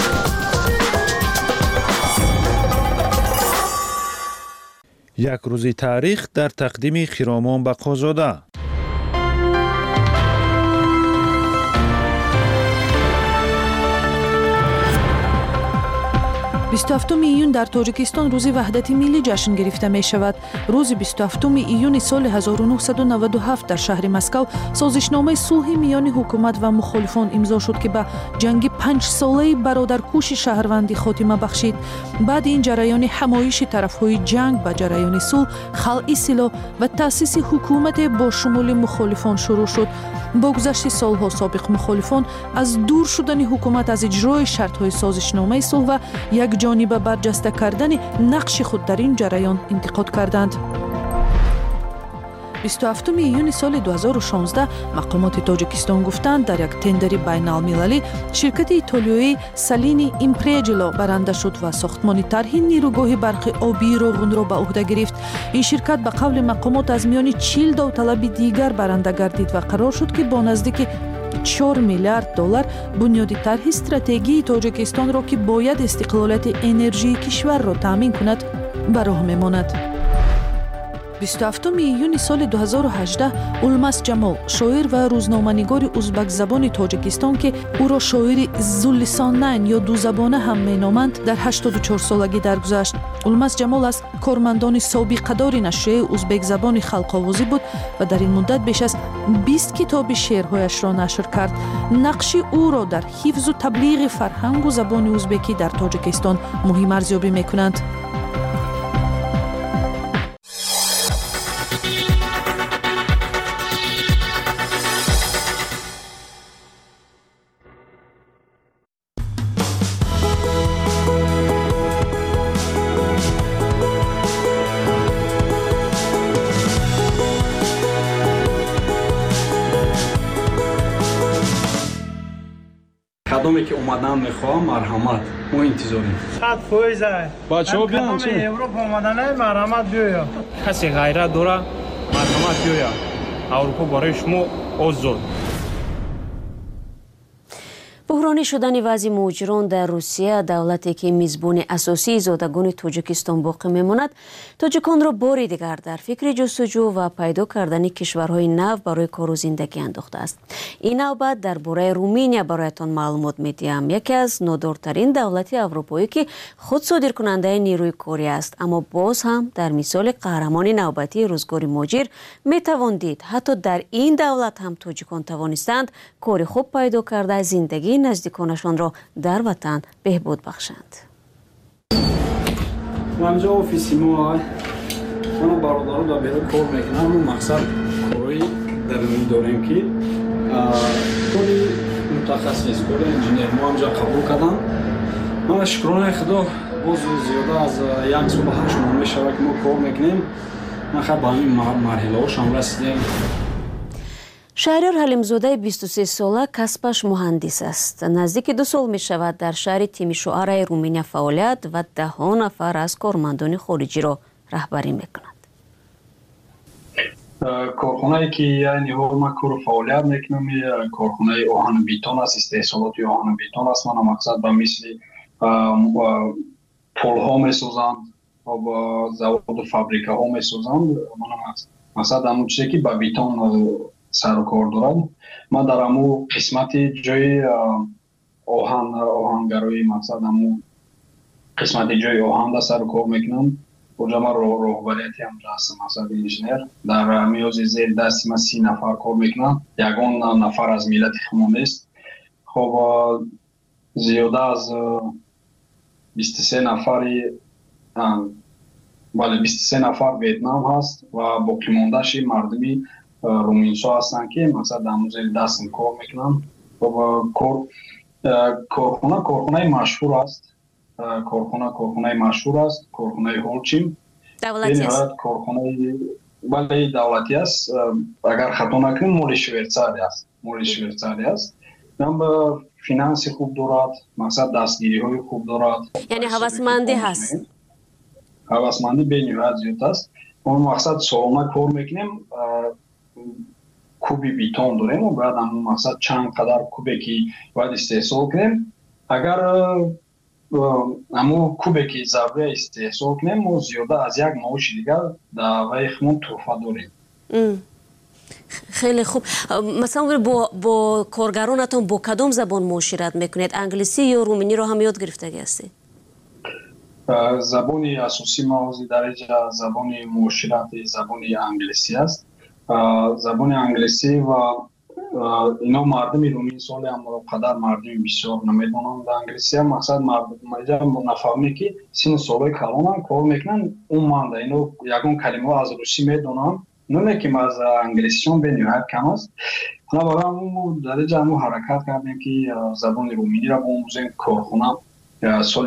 یک روزی تاریخ در تقدیم خرامان بقازاده. بیست و هفتم ایون در تاجیکستان روز وحدت ملی جشن گرفته می شود. روز بیست و هفتم ایون سال هزار و نهصد و نود و هفت در شهر مسکو سازشنامه صلح میان حکومت و مخالفان امضا شد که به جنگ پنج ساله برادرکوش شهروندی خاتمه بخشید. بعد این جریان همایش طرفهای جنگ به جریان صلح، خلع سلاح و تأسیس حکومت با شمول مخالفان شروع شد. با گذشت سالها سابق مخالفان از دور شدن حکومت از اجرای شرط‌های سازشنامه صلح و یک جانبه برجسته کردن نقش خود در این جریان انتقاد کردند. بیست و هفتم ایون سال دو هزار و شانزده مقامات تاجیکستان گفتند در یک تندر بین‌المللی شرکت ایتالیایی سالینی ایمپریجلو برنده شد و ساختمان طرح نیروگاه برق آبی روغن را به عهده گرفت. این شرکت به قول مقامات از میان چهل داوطلب دیگر برنده گردید و قرار شد که با نزدیک چهار میلیارد دلار بنیاد طرح استراتژی تاجیکستان را که باید استقلالیت انرژی کشور را تامین کند به راه میماند. بیست و هفتم ایون سال دو هزار و هجده اولماس جمال شاعر و روزنامه‌نگار ازبک زبان تاجیکستان که او را شاعر زولسانن یا دو زبانه هم مینامند در هشتاد و چهار سالگی درگذشت. اولماس جمال از کارمندان سابقه‌دار نشریه ازبک زبان خلق آوازی بود و در این مدت بیش از بیست کتاب شعرهایش را نشر کرد. نقش او را در حفظ و تبلیغ فرهنگ و زبان ازبکی در تاجیکستان مهم ارزیابی می‌کنند. کدومی که اومدن میخوام مرحمت ما انتظاریم. خط فویزه بچه‌ها بیان چه؟ اروپا اومدن مرحمت بیایا. کسی غیرت داره مرحمت بیایا. اروپا برای شما آزاد. بحرانی شدن وضع مهاجران در روسیه، دولتی که میزبان اساسی زادگان تاجیکستان باقی میماند، تاجیکان را باری دیگر در فکر جستجو و پیدا کردن کشورهای نو برای کار و زندگی انداخته است. این نوبت درباره رومانیا برایتان معلومات میدیم. یکی از نادرترین دولت اروپایی که خود صادر کننده نیروی کاری است، اما باز هم در مثال قهرمان نوبتی روزگار مهاجر میتوان دید حتی در این دولت هم تاجیکان توانستند کاری خوب پیدا کرده زندگی نزدیکانشان را در وطن بهبود بخشند. همجا آفیسی ما من برادران در بیرون کار میکنم و مقصد کاری در این داریم که کاری متخصص کاری انجینیر ما همجا قبول کردم. من شکرانه خدا باز زیاده از یک سال هشت ماه میشود که ما کار میکنیم. من خیلی با این مرحله هاش هم رسیدیم. شهریار حلیمزاده بیست و سه ساله کسبش مهندس است. نزدیک دو سال می شود در شهر تیمیشواره رومانیا فعالیت و ده ها نفر از کارمندان خارجی را رهبری می کند. کارخانه‌ای که یعنی ما کار فعالیت میکنم کارخانه آهن بیتون است، استحصالات آهن بیتون است. من مقصد به مثل پل ها میسازند و زواد و فابریکه ها میسازند. من مقصد همون چیزی که به بیتون سر و کار دارم. من در همون قسمت جای آهن آهنگرایی مقصد همون قسمت جای آهن در سر و کار میکنم. اونجا من راهبریتی هم هستم مقصد انجینیر. در میوز زیر دستی من سی نفر کار میکنم. یگان نفر از ملت خمام است. خب زیاده از بیست و سه نفری ولی بیست و سه نفر ویتنام هست و باقی مونده‌اش مردمی رومینسا هستن که مثلا در موزه دستم کار میکنم. و کارخانه کارخانه مشهور است. کارخانه کارخانه مشهور است. کارخانه هولچیم دولتی است. کارخانه ولی دولتی است. اگر خطا نکنم مال شویتزاری است. مال شویتزاری است. هم فینانس خوب دارد. مثلا دستگیری های خوب دارد. یعنی هوسمندی هست. هوسمندی به نهایت زیاد است. اون مقصد سالانه کار میکنیم کوبی بیتون داریم و باید همون مقصد چند قدر کوبی که باید استحصال کنیم. اگر همون کوبی که ضربه استحصال کنیم و زیاده از یک معاش دیگر در ویخمون توفه داریم. خیلی خوب. مثلا با, با کارگرانتون با کدام زبان معاشرت میکنید؟ انگلیسی یا رومانی رو هم یاد گرفتگی هستی؟ زبان اساسی ما از درجه زبان معاشرت زبان انگلیسی است. زبان انگلیسی و اینا مردم رومی سال هم قدر مردم بسیار نمیدونن در انگلیسی هم مقصد مردم نفهمی که سین سالای کلان کار میکنن اون مانده اینا یکون کلمه از روسی میدونن نمیکیم از انگلیسیشون به نهایت کم است. حالا برای همون درجه همون حرکت کردیم که زبان رومی را با موزه کارخونه سال